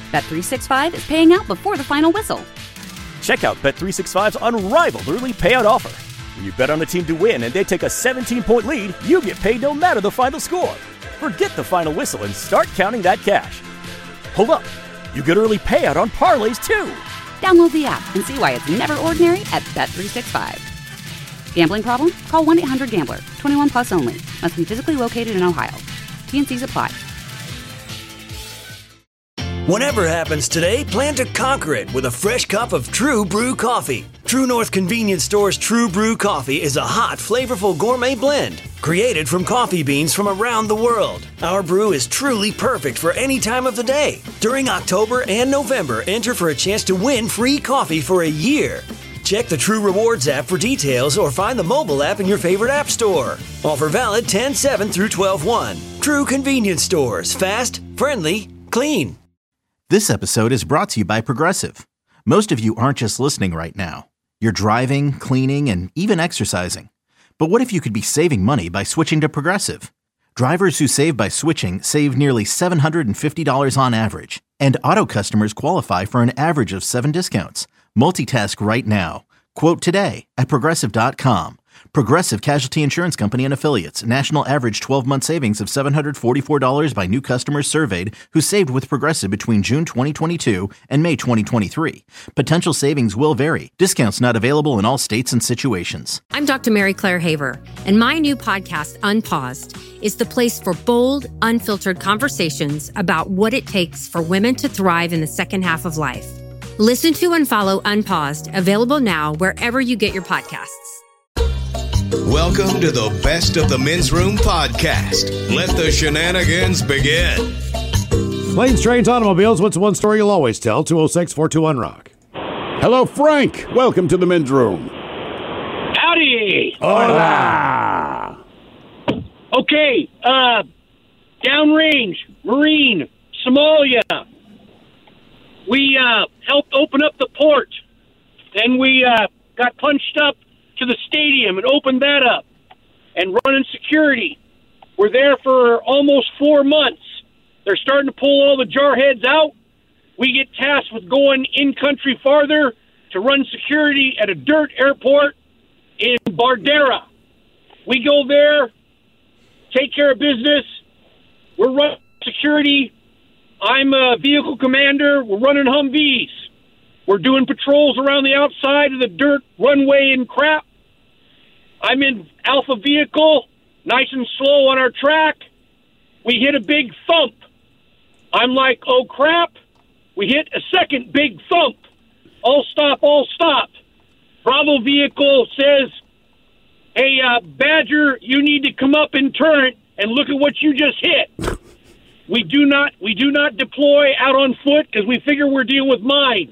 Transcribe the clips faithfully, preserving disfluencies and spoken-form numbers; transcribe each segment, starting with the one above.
Bet three sixty-five is paying out before the final whistle. Check out Bet three sixty-five's unrivaled early payout offer. When you bet on a team to win and they take a seventeen-point lead, you get paid no matter the final score. Forget the final whistle and start counting that cash. Hold up. You get early payout on parlays, too. Download the app and see why it's never ordinary at Bet three sixty-five. Gambling problem? Call one eight hundred gambler. twenty-one plus only. Must be physically located in Ohio. T N Cs apply. Whatever happens today, plan to conquer it with a fresh cup of True Brew coffee. True North Convenience Store's True Brew coffee is a hot, flavorful gourmet blend created from coffee beans from around the world. Our brew is truly perfect for any time of the day. During October and November, enter for a chance to win free coffee for a year. Check the True Rewards app for details or find the mobile app in your favorite app store. Offer valid ten seven through twelve one. True Convenience Stores. Fast, friendly, clean. This episode is brought to you by Progressive. Most of you aren't just listening right now. You're driving, cleaning, and even exercising. But what if you could be saving money by switching to Progressive? Drivers who save by switching save nearly seven hundred fifty dollars on average. And auto customers qualify for an average of seven discounts. Multitask right now. Quote today at Progressive dot com. Progressive Casualty Insurance Company and Affiliates. National average twelve-month savings of seven hundred forty-four dollars by new customers surveyed who saved with Progressive between June twenty twenty-two and May twenty twenty-three. Potential savings will vary. Discounts not available in all states and situations. I'm Doctor Mary Claire Haver, and my new podcast, Unpaused, is the place for bold, unfiltered conversations about what it takes for women to thrive in the second half of life. Listen to and follow Unpaused, available now wherever you get your podcasts. Welcome to the Best of the Men's Room podcast. Let the shenanigans begin. Planes, Trains, Automobiles. What's the one story you'll always tell? two oh six, four two one, rock. Hello, Frank. Welcome to the Men's Room. Howdy. Hola. Okay, uh, downrange, Marine, Somalia. We uh, helped open up the port. Then we uh, got punched up to the stadium and opened that up and running security. We're there for almost four months. They're starting to pull all the jarheads out. We get tasked with going in country farther to run security at a dirt airport in Bardera. We go there, take care of business. We're running security. I'm a vehicle commander. We're running Humvees. We're doing patrols around the outside of the dirt runway and crap. I'm in Alpha vehicle, nice and slow on our track. We hit a big thump. I'm like, oh, crap. We hit a second big thump. All stop, all stop. Bravo vehicle says, hey, uh, Badger, you need to come up in turret and look at what you just hit. We do not we do not deploy out on foot because we figure we're dealing with mines.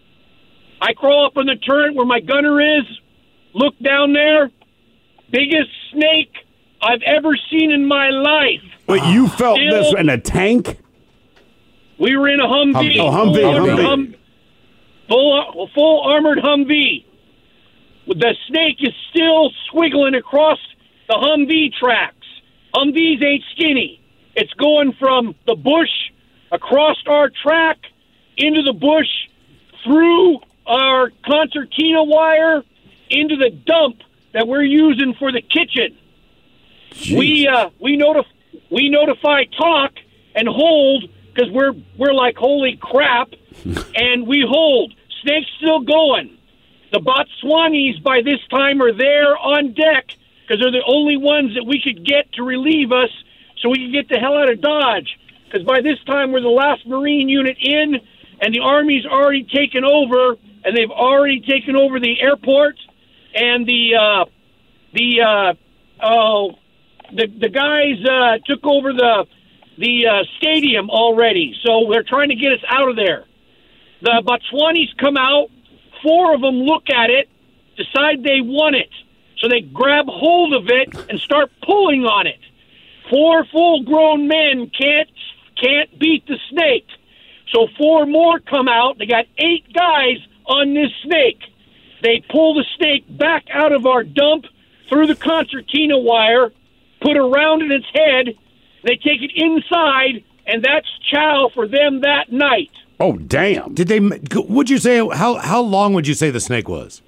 I crawl up on the turret where my gunner is, look down there, biggest snake I've ever seen in my life. Wait, you felt Still, this in a tank? We were in a Humvee. Oh, Humvee, full, Humvee. Hum, full, full armored Humvee. The snake is still squiggling across the Humvee tracks. Humvees ain't skinny. It's going from the bush across our track into the bush through our concertina wire into the dump that we're using for the kitchen. Jeez. We uh, we notif- we notify talk and hold because we're we're like holy crap, and we hold. Snake's still going. The Botswanis by this time are there on deck because they're the only ones that we could get to relieve us so we can get the hell out of Dodge. Because by this time we're the last Marine unit in, and the Army's already taken over, and they've already taken over the airport, and the uh, the uh, oh the the guys uh, took over the the uh, stadium already. So they're trying to get us out of there. The Botswanis come out. Four of them look at it, decide they want it. So they grab hold of it and start pulling on it. Four full-grown men can't can't beat the snake. So four more come out. They got eight guys on this snake. They pull the snake back out of our dump through the concertina wire, put a round in its head. They take it inside, and that's chow for them that night. Oh, damn. Did they? Would you say how how long would you say the snake was?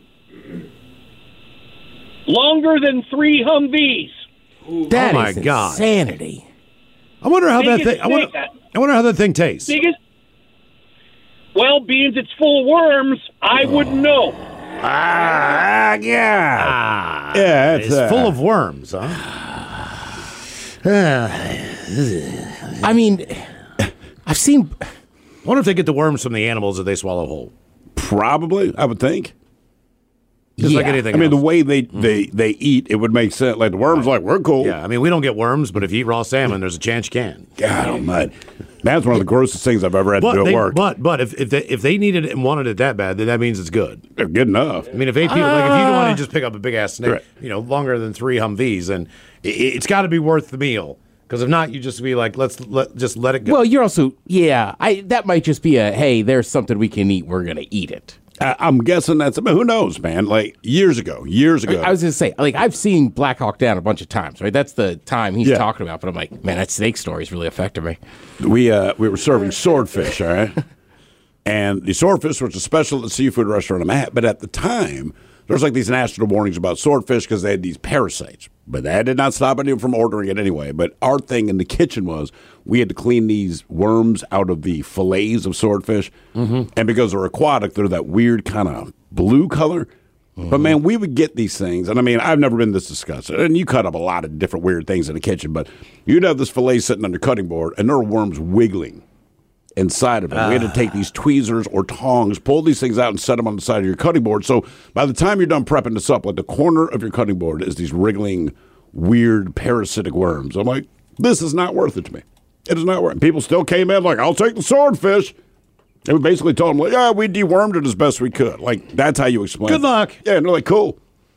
Longer than three Humvees. That oh my is God. insanity. I wonder how Biggest that thing. I wonder, snake. I wonder how that thing tastes. Biggest. Well, being it's full of worms, I wouldn't know. Ah, yeah. Ah, Yeah, it's, it's, uh, full of worms, huh? I mean, I've seen. I wonder if they get the worms from the animals that they swallow whole. Probably, I would think. Just like Yeah. anything I mean, else. the way they, they, they eat, it would make sense. Like, the worms, like, we're cool. Yeah, I mean, we don't get worms, but if you eat raw salmon, there's a chance you can. God almighty. That's one of the grossest things I've ever had to But do at they, work. but but if if they, if they needed it and wanted it that bad, then that means it's good. They're good enough. I mean, if eight people, like if you want Ah. to just pick up a big ass snake, Right. you know, longer than three Humvees, then it, it's got to be worth the meal. Because if not, you just be like, let's let just let it go. Well, you're also yeah. I that might just be a hey. There's something we can eat. We're gonna eat it. I, I'm guessing that's, I mean, who knows, man? Like, years ago, years ago. I was gonna say like I've seen Black Hawk Down a bunch of times. Right, that's the time he's Yeah. talking about. But I'm like, man, that snake story's really affected me. we uh, we were serving swordfish, all right? And the swordfish was a special at the seafood restaurant I'm at. But at the time, there was like these national warnings about swordfish because they had these parasites. But that did not stop anyone from ordering it anyway. But our thing in the kitchen was we had to clean these worms out of the fillets of swordfish. Mm-hmm. And because they're aquatic, they're that weird kind of blue color. Mm-hmm. But, man, we would get these things. And, I mean, I've never been this disgusted. And you cut up a lot of different weird things in the kitchen. But you'd have this fillet sitting on your cutting board, and there were worms wiggling inside of it. We had to take these tweezers or tongs, pull these things out and set them on the side of your cutting board. So by the time you're done prepping this up, like the corner of your cutting board is these wriggling, weird, parasitic worms. I'm like, this is not worth it to me. It is not worth it. People still came in like, I'll take the swordfish. And we basically told them, like, yeah, we dewormed it as best we could. Like, that's how you explain Good it. luck. Yeah, and they're like, cool.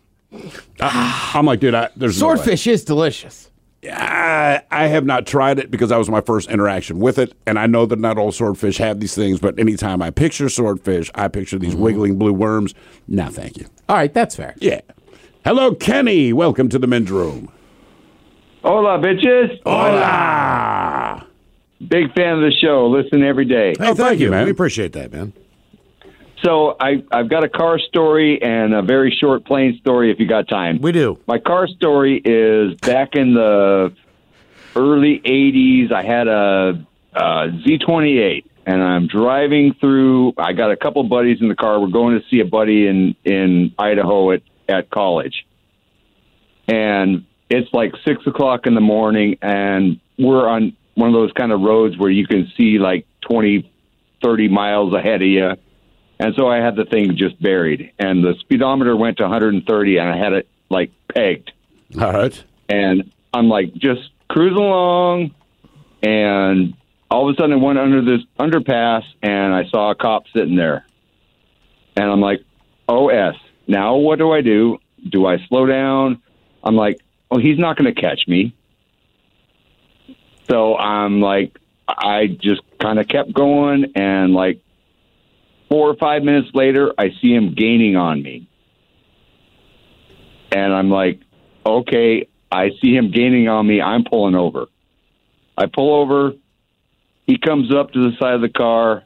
I, I'm like, dude, I, there's no way. Swordfish is delicious. I, I have not tried it because that was my first interaction with it, and I know that not all swordfish have these things, but anytime I picture swordfish, I picture these wiggling blue worms. No, thank you. All right, that's fair. Yeah. Hello, Kenny. Welcome to the men's room. Hola, bitches. Hola. Big fan of the show. Listen every day. Hey, thank, thank you, you, man. We appreciate that, man. So I, I've got a car story and a very short plane story if you got time. We do. My car story is back in the early eighties. I had a, a Z twenty-eight, and I'm driving through. I got a couple buddies in the car. We're going to see a buddy in, in Idaho at, at college. And it's like six o'clock in the morning, and we're on one of those kind of roads where you can see like twenty, thirty miles ahead of you. And so I had the thing just buried, and the speedometer went to one hundred thirty, and I had it like pegged. All right. And I'm like just cruising along, and all of a sudden I went under this underpass, and I saw a cop sitting there. And I'm like, O S. Now what do I do? Do I slow down? I'm like, oh, he's not going to catch me. So I'm like, I just kind of kept going, and like four or five minutes later, I see him gaining on me. And I'm like, okay, I see him gaining on me. I'm pulling over. I pull over. He comes up to the side of the car.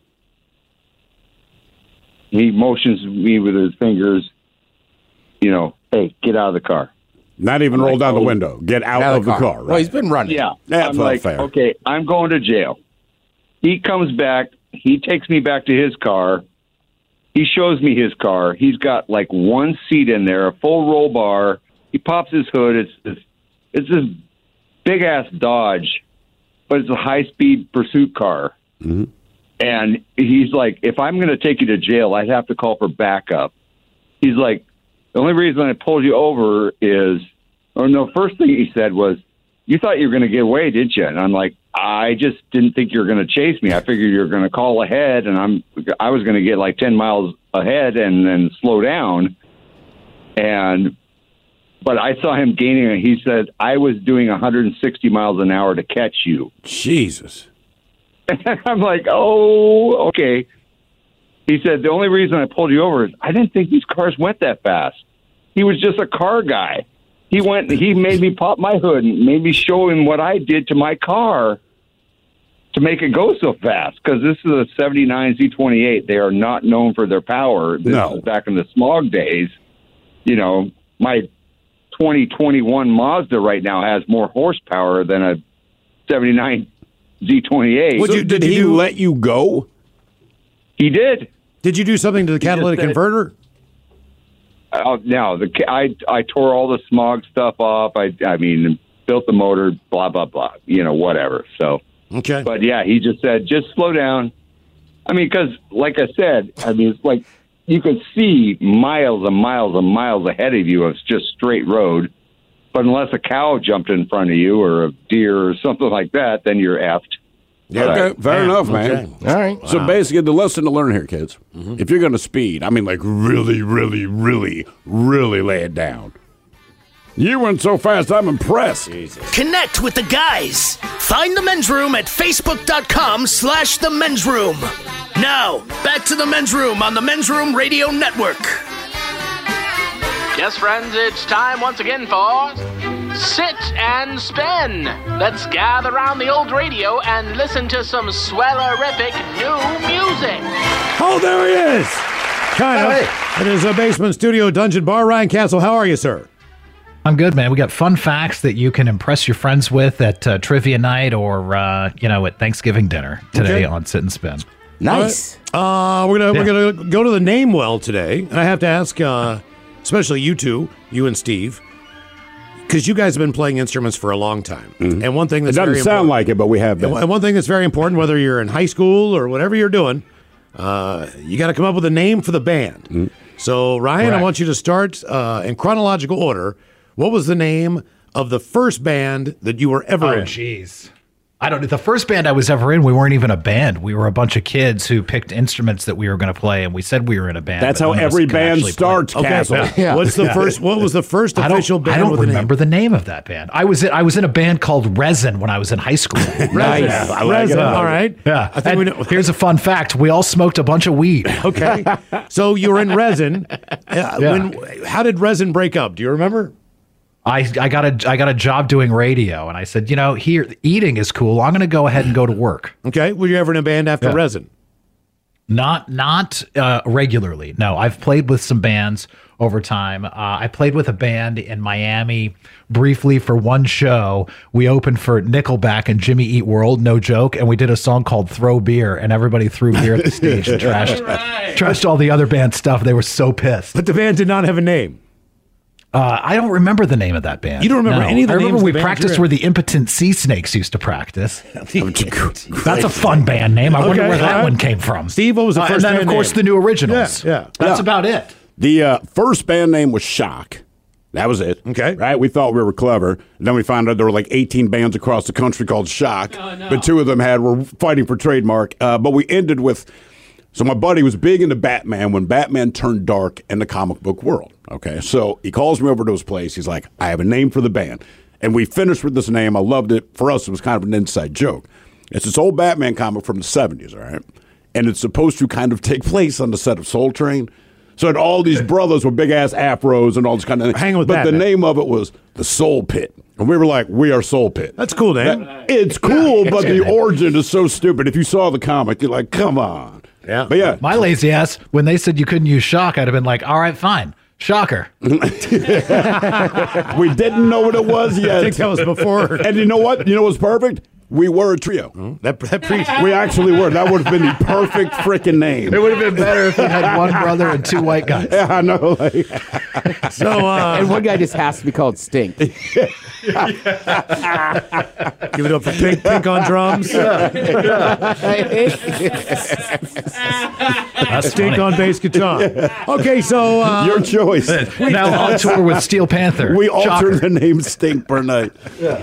He motions me with his fingers, you know, hey, get out of the car. Not even I'm roll like, down oh, the window. Get out, Out of the car. Well, Right? he's been running. Yeah. That's I'm not like, fair. okay, I'm going to jail. He comes back. He takes me back to his car. He shows me his car. He's got like one seat in there, a full roll bar. He pops his hood. It's this, it's this big ass Dodge, but it's a high speed pursuit car. Mm-hmm. And he's like, if I'm going to take you to jail, I'd have to call for backup. He's like, the only reason I pulled you over is, or no, first thing he said was, you thought you were going to get away, didn't you? And I'm like, I just didn't think you were going to chase me. I figured you were going to call ahead, and I'm, I was going to get like ten miles ahead and then slow down. And, but I saw him gaining, and he said, I was doing one hundred sixty miles an hour to catch you. Jesus. And I'm like, oh, okay. He said, the only reason I pulled you over is I didn't think these cars went that fast. He was just a car guy. He went, he made me pop my hood and made me show him what I did to my car. to make it go so fast, because this is a seventy-nine Z twenty-eight. They are not known for their power. This No. is back in the smog days. You know, my twenty twenty-one Mazda right now has more horsepower than a seventy-nine Z twenty-eight. So you- did, did you he do- let you go? He did. Did you do something to the catalytic said- converter? Uh, no, the I I tore all the smog stuff off. I I mean, built the motor, blah blah blah. You know, whatever. So, Okay. but yeah, he just said, just slow down. I mean, because like I said, I mean, it's like you could see miles and miles and miles ahead of you of just straight road. But unless a cow jumped in front of you or a deer or something like that, then you're effed. Yeah, okay, fair enough, man. All right. So basically, the lesson to learn here, kids, if you're going to speed, I mean, like really, really, really, really lay it down. You went so fast, I'm impressed. Connect with the guys. Find the men's room at facebook.com slash the men's room. Now, back to the men's room on the Men's Room Radio Network. Yes, friends, it's time once again for Sit and Spin. Let's gather around the old radio and listen to some swellerific new music. Oh, there he is. Kind of. Hey. It is a basement studio dungeon bar. Ryan Castle, how are you, sir? I'm good, man. We got fun facts that you can impress your friends with at uh, trivia night or, uh, you know, at Thanksgiving dinner today Okay. on Sit and Spin. Nice. Uh, we're gonna Yeah. we're gonna go to the name well today, and I have to ask, uh, especially you two, you and Steve, because you guys have been playing instruments for a long time. And one thing It that's doesn't very sound important, like it, but we have been. and one thing that's very important, whether you're in high school or whatever you're doing, uh, you got to come up with a name for the band. So, Ryan, I Correct. want you to start uh, in chronological order. What was the name of the first band that you were ever Oh, in? jeez. I don't know. The first band I was ever in, we weren't even a band. We were a bunch of kids who picked instruments that we were going to play, and we said we were in a band. That's but how none of us every could band actually play. starts, Okay, Castle. yeah. Yeah. What's the first? What was the first I don't, official band? I don't with a name? remember the name of that band. I was in, I was in a band called Resin when I was in high school. Nice. Yeah, I like Reza, it. all right. Yeah. I think we And know. here's a fun fact. We all smoked a bunch of weed. Okay. So you were in Resin. Uh, Yeah. when, how did Resin break up? Do you remember? I, I got a I got a job doing radio, and I said, you know, here eating is cool. I'm going to go ahead and go to work. Okay. Were you ever in a band after Yeah. Resin? Not not uh, regularly. No, I've played with some bands over time. Uh, I played with a band in Miami briefly for one show. We opened for Nickelback and Jimmy Eat World, no joke, and we did a song called "Throw Beer," and everybody threw beer at the stage and trashed trashed all the other band stuff. They were so pissed. But the band did not have a name. Uh, I don't remember the name of that band. You don't remember No. any of the I names remember of we the bands practiced you're in? where the Impotent Sea Snakes used to practice. That's a fun band name. I wonder Okay, where that all right. one came from. Steve, what was the Uh, first and then, band of course, name? the new originals. Yeah, yeah. That's Yeah. about it. The uh, first band name was Shock. That was it. Okay. Right? We thought we were clever. And then we found out there were like eighteen bands across the country called Shock. But two of them had were fighting for trademark. Uh, but we ended with. So my buddy was big into Batman when Batman turned dark in the comic book world. Okay. So he calls me over to his place. He's like, I have a name for the band. And we finished with this name. I loved it. For us, it was kind of an inside joke. It's this old Batman comic from the seventies, all right? And it's supposed to kind of take place on the set of Soul Train. So it had all these brothers with big ass afros and all this kind of thing. Hanging with But the Batman. name of it was the Soul Pit. And we were like, we are Soul Pit. That's a cool name. It's cool, but the origin is so stupid. If you saw the comic, you're like, come on. Yeah. But yeah. My lazy ass, when they said you couldn't use shock, I'd have been like, all right, fine. Shocker. We didn't know what it was yet. I think that was before. And you know what? You know what's perfect? We were a trio. That, that pre- We actually were. That would have been the perfect freaking name. It would have been better if you had one brother and two white guys. Yeah, I know. Like, so, uh, And one guy just has to be called Stink. give it up for Pink, Pink on drums. That's Stink funny. on bass guitar. Okay, so. Uh, your choice. Now on tour with Steel Panther. We Shocker. altered the name Stink per night.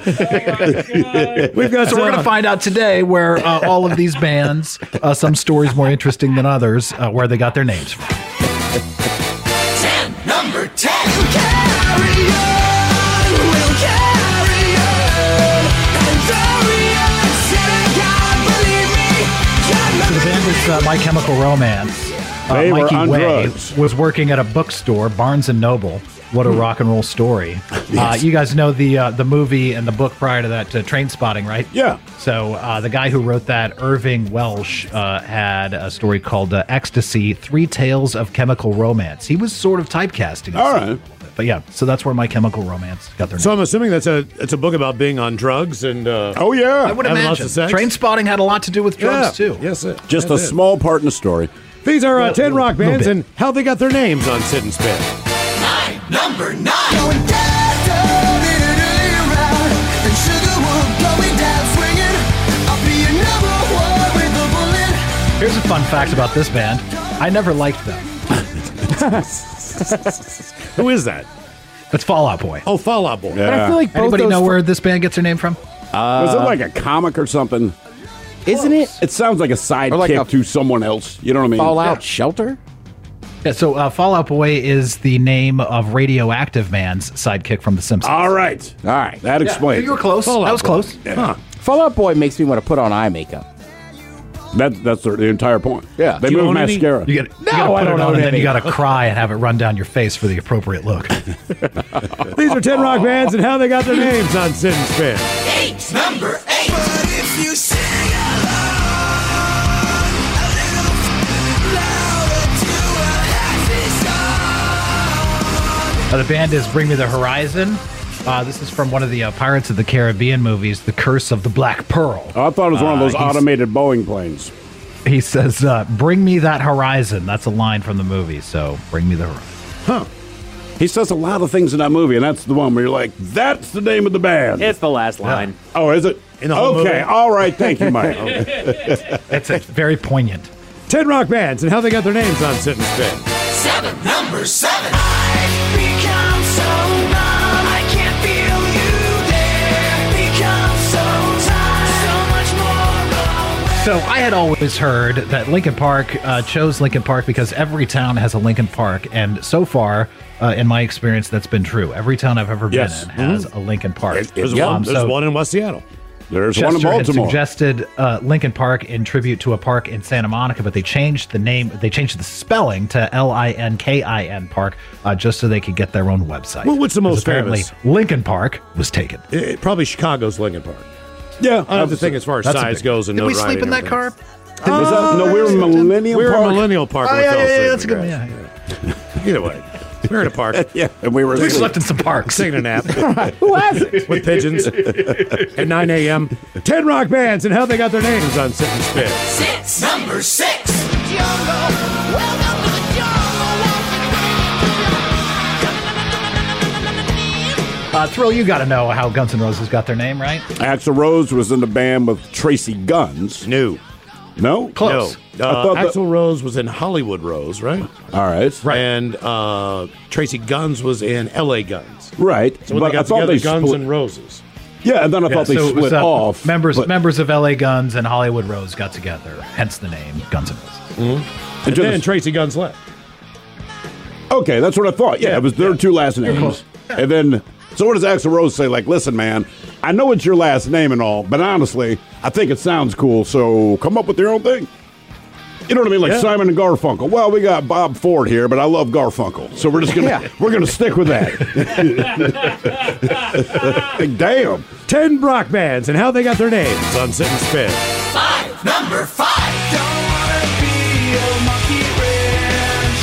we've got So we're uh, going to find out today where uh, all of these bands, uh, some stories more interesting than others, uh, where they got their names from. ten, number ten. Carry on, we'll carry on. And hurry on, say, God, believe me. So the band was uh, My Chemical Romance. Uh, They were Mikey on Way drugs. was working at a bookstore, Barnes and Noble, What a rock and roll story. Yes. Uh, you guys know the uh, the movie and the book prior to that, uh, Train Spotting, right? Yeah. So uh, the guy who wrote that, Irving Welsh, uh, had a story called uh, Ecstasy, Three Tales of Chemical Romance. He was sort of typecasting. All right. But yeah, so that's where My Chemical Romance got their name. So I'm assuming that's a it's a book about being on drugs and uh, oh yeah, I would having lots imagine. of sex. Train Spotting had a lot to do with drugs, Yeah. too. Yes, it, Just that's a it. small part in the story. These are uh, ten rock bands bit. and how they got their names on Sit and Spin. Nine, number nine. Going down, down, in and around. And Sugarwood going down, swinging. I'll be your number one with the bullet. Here's a fun fact about this band. I never liked them. Who is that? It's Fall Out Boy. Oh, Fall Out Boy. But I feel like both Anybody those know fr- where this band gets their name from? Was it like a comic or something? Isn't it It sounds like a sidekick Or like a- to someone else. You know what I mean? Fallout Shelter? Yeah, so uh, Fall Out Boy is the name of Radioactive Man's sidekick from The Simpsons. All right. All right. That explains. You were close. Fall That Out was Boy. close. Yeah. Huh. Fallout Boy makes me want to put on eye makeup. That, that's the, the entire point. Yeah. They Do you move own any- mascara. You got No, to I put don't it on, own and then any. you got to cry and have it run down your face for the appropriate look. These are ten rock bands and how they got their names on Sit and Spin. Eight, number eight. But if you sing along, a little louder to a happy song. Uh, the band is Bring Me the Horizon. Uh, this is from one of the uh, Pirates of the Caribbean movies, The Curse of the Black Pearl. Oh, I thought it was one of Uh, those he's- automated Boeing planes. He says, uh, bring me that horizon. That's a line from the movie, so bring me the horizon. Huh. He says a lot of things in that movie, and that's the one where you're like, that's the name of the band. It's the last line. Oh, is it? In the whole okay, movie? all right. Thank you, Mike. It's uh, very poignant. ten rock bands and how they got their names on Sit and Spin. Seven, number seven. I've become so numb, I can't feel you there. Become so tired, so much more away. So I had always heard that Linkin Park uh, chose Linkin Park because every town has a Linkin Park, and so far, uh, in my experience, that's been true. Every town I've ever Yes. been in has a Linkin Park. There's, Um, one, there's so one in West Seattle. There's one in Chester had Baltimore. suggested uh, Lincoln Park in tribute to a park in Santa Monica, but they changed the name. They changed the spelling to L I N K I N Park, uh, just so they could get their own website. Well, what's the most 'Cause apparently famous? Lincoln Park was taken. It, probably Chicago's Lincoln Park. Yeah, I have to think as far as That's a size big- goes and Did we notoriety sleep in and that car? everything. Was that, no, we were in Millennium We were Park. in Millennial Park. Oh, when we yeah, fell yeah, yeah, asleep that's a in good the one. grass. Yeah, yeah. Either way, we're in a park. Yeah, and we were. We slept in some parks. Taking a nap. Who has it? With pigeons at nine a.m. ten rock bands and how they got their names on Sit and Spin. Six, number six. Jungle, welcome to the jungle. Uh, Thrill, you got to know how Guns N' Roses got their name, right? Axl Rose was in the band with Tracy Guns. No. No? Close. No. I Uh, thought that- Axl Rose was in Hollywood Rose, right? All right. Right. And uh, Tracy Guns was in L A Guns. Right. So when but they got I thought together, they Guns split. and Roses. Yeah, and then I Yeah, thought they so it was, split uh, off. Members but- members of L A Guns and Hollywood Rose got together, hence the name Guns N' Roses. And just- then Tracy Guns left. Okay, that's what I thought. Yeah, Yeah, it was their yeah. two last names. And then, so what does Axl Rose say? Like, listen, man, I know it's your last name and all, but honestly, I think it sounds cool, so come up with your own thing. You know what I mean? Like Yeah. Simon and Garfunkel. Well, we got Bob Ford here, but I love Garfunkel, so we're just gonna Yeah. we're gonna stick with that. Like, damn. ten rock bands and how they got their names on Sit and Spin. Five, number five. Don't wanna be a monkey wrench.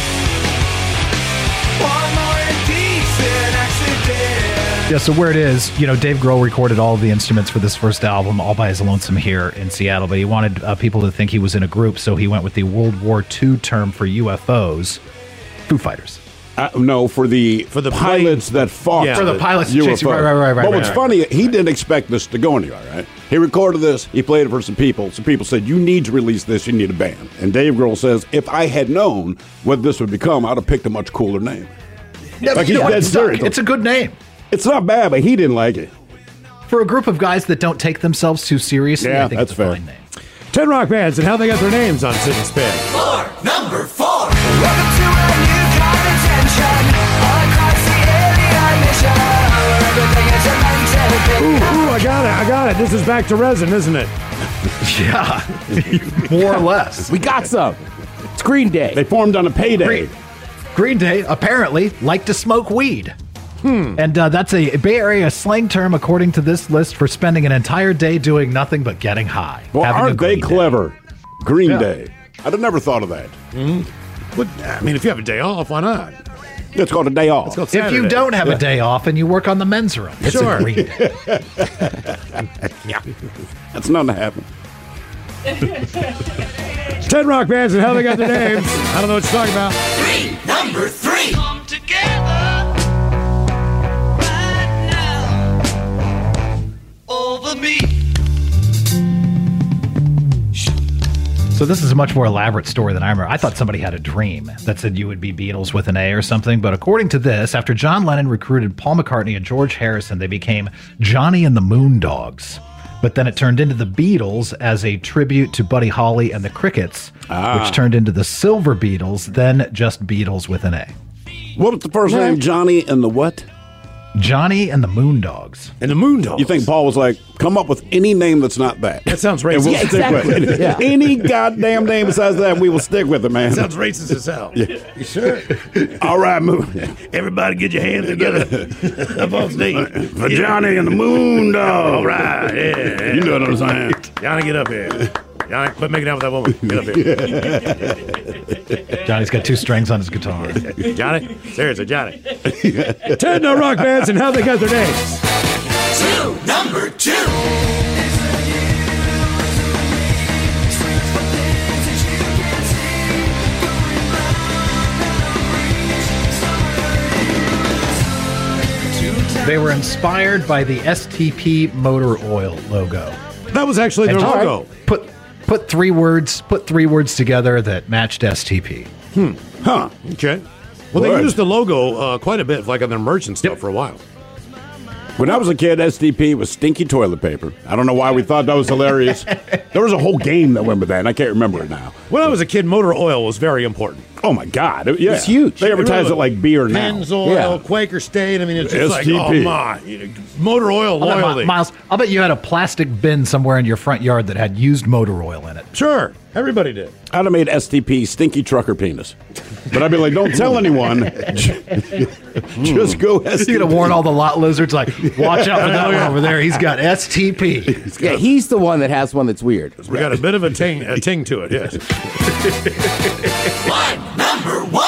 One more indecent accident. Yeah, so where it is, you know, Dave Grohl recorded all of the instruments for this first album all by his lonesome here in Seattle, but he wanted uh, people to think he was in a group, so he went with the World War Two term for U F Os, Foo Fighters. Uh, no, for the For the pilots that fought Yeah. For the pilots U F O. chasing- right, right, right, right, But right, what's right. funny, he didn't expect this to go anywhere. Right? He recorded this. He played it for some people. Some people said, "You need to release this. You need a band." And Dave Grohl says, "If I had known what this would become, I'd have picked a much cooler name." Like, he's You know what? dead It's not- serious. It's a good name. It's not bad, but he didn't like it. For a group of guys that don't take themselves too seriously, Yeah, I think that's it's a fair. fine name. ten rock bands and how they got their names on Sit and Spin. Four, number four. Welcome to a new kind of tension. All across the alien mission. Where everything is a mental Ooh, thing. ooh, I got it. I got it. This is Back to Resin, isn't it? Yeah, more or less. We got some. It's Green Day. They formed on a payday. Green- Green Day apparently like to smoke weed. Hmm. And uh, that's a Bay Area slang term, according to this list, for spending an entire day doing nothing but getting high. Well, aren't they clever? Day. Green yeah. Day. I'd have never thought of that. Mm-hmm. But, I mean, if you have a day off, why not? It's called a day off. It's called if you don't have yeah. a day off and you work on the men's room, it's sure. a green day. Yeah. That's not to happen. Ten rock bands and how they got their names. I don't know what you're talking about. Three, number three. Come together right now over me. So this is a much more elaborate story than I remember. I thought somebody had a dream that said you would be Beatles with an A or something. But according to this, after John Lennon recruited Paul McCartney and George Harrison, they became Johnny and the Moondogs. But then it turned into the Beatles as a tribute to Buddy Holly and the Crickets, ah. which turned into the Silver Beatles, then just Beatles with an A. What was the first name? Johnny and the what? Johnny and the Moondogs. And the Moondogs. You think Paul was like, come up with any name that's not that? That sounds racist. And we'll Yeah, stick exactly. with it. Yeah. Any goddamn name besides that, we will stick with it, man. That sounds racist as hell. Yeah. You sure? All right, move. Everybody get your hands together up on stage. For Johnny and the Moondog. All right, yeah. You know what I'm saying. Johnny, get up here. Johnny, quit making out with that woman. Get up here. Johnny's got two strings on his guitar. Johnny? Seriously, Johnny. Ten no rock bands and how they got their names. Two, number two. They were inspired by the S T P motor oil logo. That was actually their And logo. Put put three words put three words together that matched S T P. Hmm. Huh. Okay. Well, Word. they used the logo uh, quite a bit, like on their merch and stuff, yep. for a while. When I was a kid, S T P was stinky toilet paper. I don't know why we thought that was hilarious. There was a whole game that went with that, and I can't remember it now. When I was a kid, motor oil was very important. Oh, my God. It, yeah. It's huge. They advertise it like beer now. Penn's Oil, Yeah. Quaker State. I mean, it's just S T P. like, oh, my. You know, motor oil I'll bet, loyalty. Miles, I'll bet you had a plastic bin somewhere in your front yard that had used motor oil in it. Sure. Everybody did. I'd have made S T P stinky trucker penis. But I'd be like, don't tell anyone. Just go S T P. You're going to warn all the lot lizards, like, watch out for that one over there. He's got S T P. He's Yeah, he's the one that has one that's weird. We got a bit of a ting, a ting to it, yes. One, number one.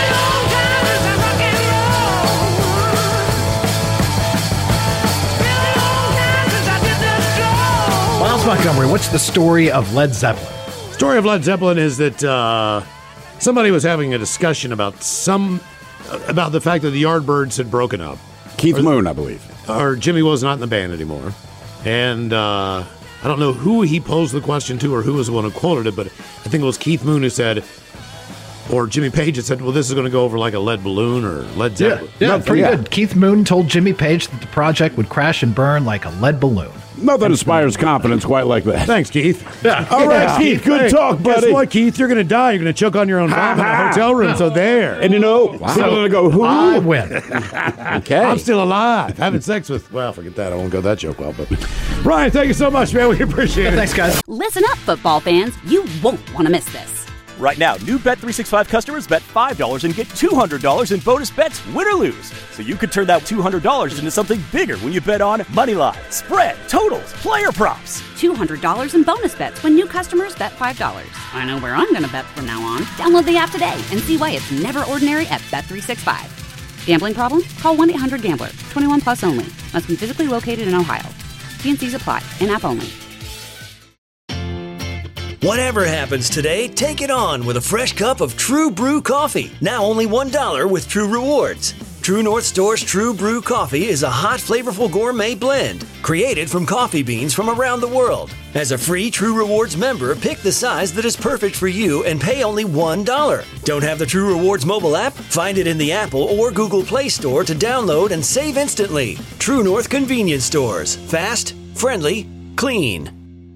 Miles Montgomery, what's the story of Led Zeppelin? Story of Led Zeppelin is that uh, somebody was having a discussion about some about the fact that the Yardbirds had broken up. Keith or, Moon, I believe. Or Jimmy was not in the band anymore. And uh, I don't know who he posed the question to or who was the one who quoted it, but I think it was Keith Moon who said, or Jimmy Page had said, well, this is going to go over like a lead balloon or Led Zeppelin. Yeah, yeah No, pretty yeah. good. Keith Moon told Jimmy Page that the project would crash and burn like a lead balloon. Nothing inspires confidence quite like that. Thanks, Keith. Yeah. All right, Yeah. Keith, good Hey, talk, buddy. Guess what, Keith? You're going to die. You're going to choke on your own vomit in a hotel room, so there. And you know, people are going to go, who? I win. Okay. I'm still alive. Having sex with, well, forget that. I won't go that joke well, but. Ryan, thank you so much, man. We appreciate it. Thanks, guys. Listen up, football fans. You won't want to miss this. Right now, new Bet three sixty-five customers bet five dollars and get two hundred dollars in bonus bets, win or lose. So you could turn that two hundred dollars into something bigger when you bet on money line, spread, totals, player props. two hundred dollars in bonus bets when new customers bet five dollars. I know where I'm going to bet from now on. Download the app today and see why it's never ordinary at Bet three sixty-five. Gambling problem? Call one eight hundred gambler. twenty-one plus only. Must be physically located in Ohio. T N Cs apply. In-app only. Whatever happens today, take it on with a fresh cup of True Brew coffee. Now only one dollar with True Rewards. True North Store's True Brew coffee is a hot, flavorful gourmet blend created from coffee beans from around the world. As a free True Rewards member, pick the size that is perfect for you and pay only one dollar. Don't have the True Rewards mobile app? Find it in the Apple or Google Play Store to download and save instantly. True North Convenience Stores. Fast, friendly, clean.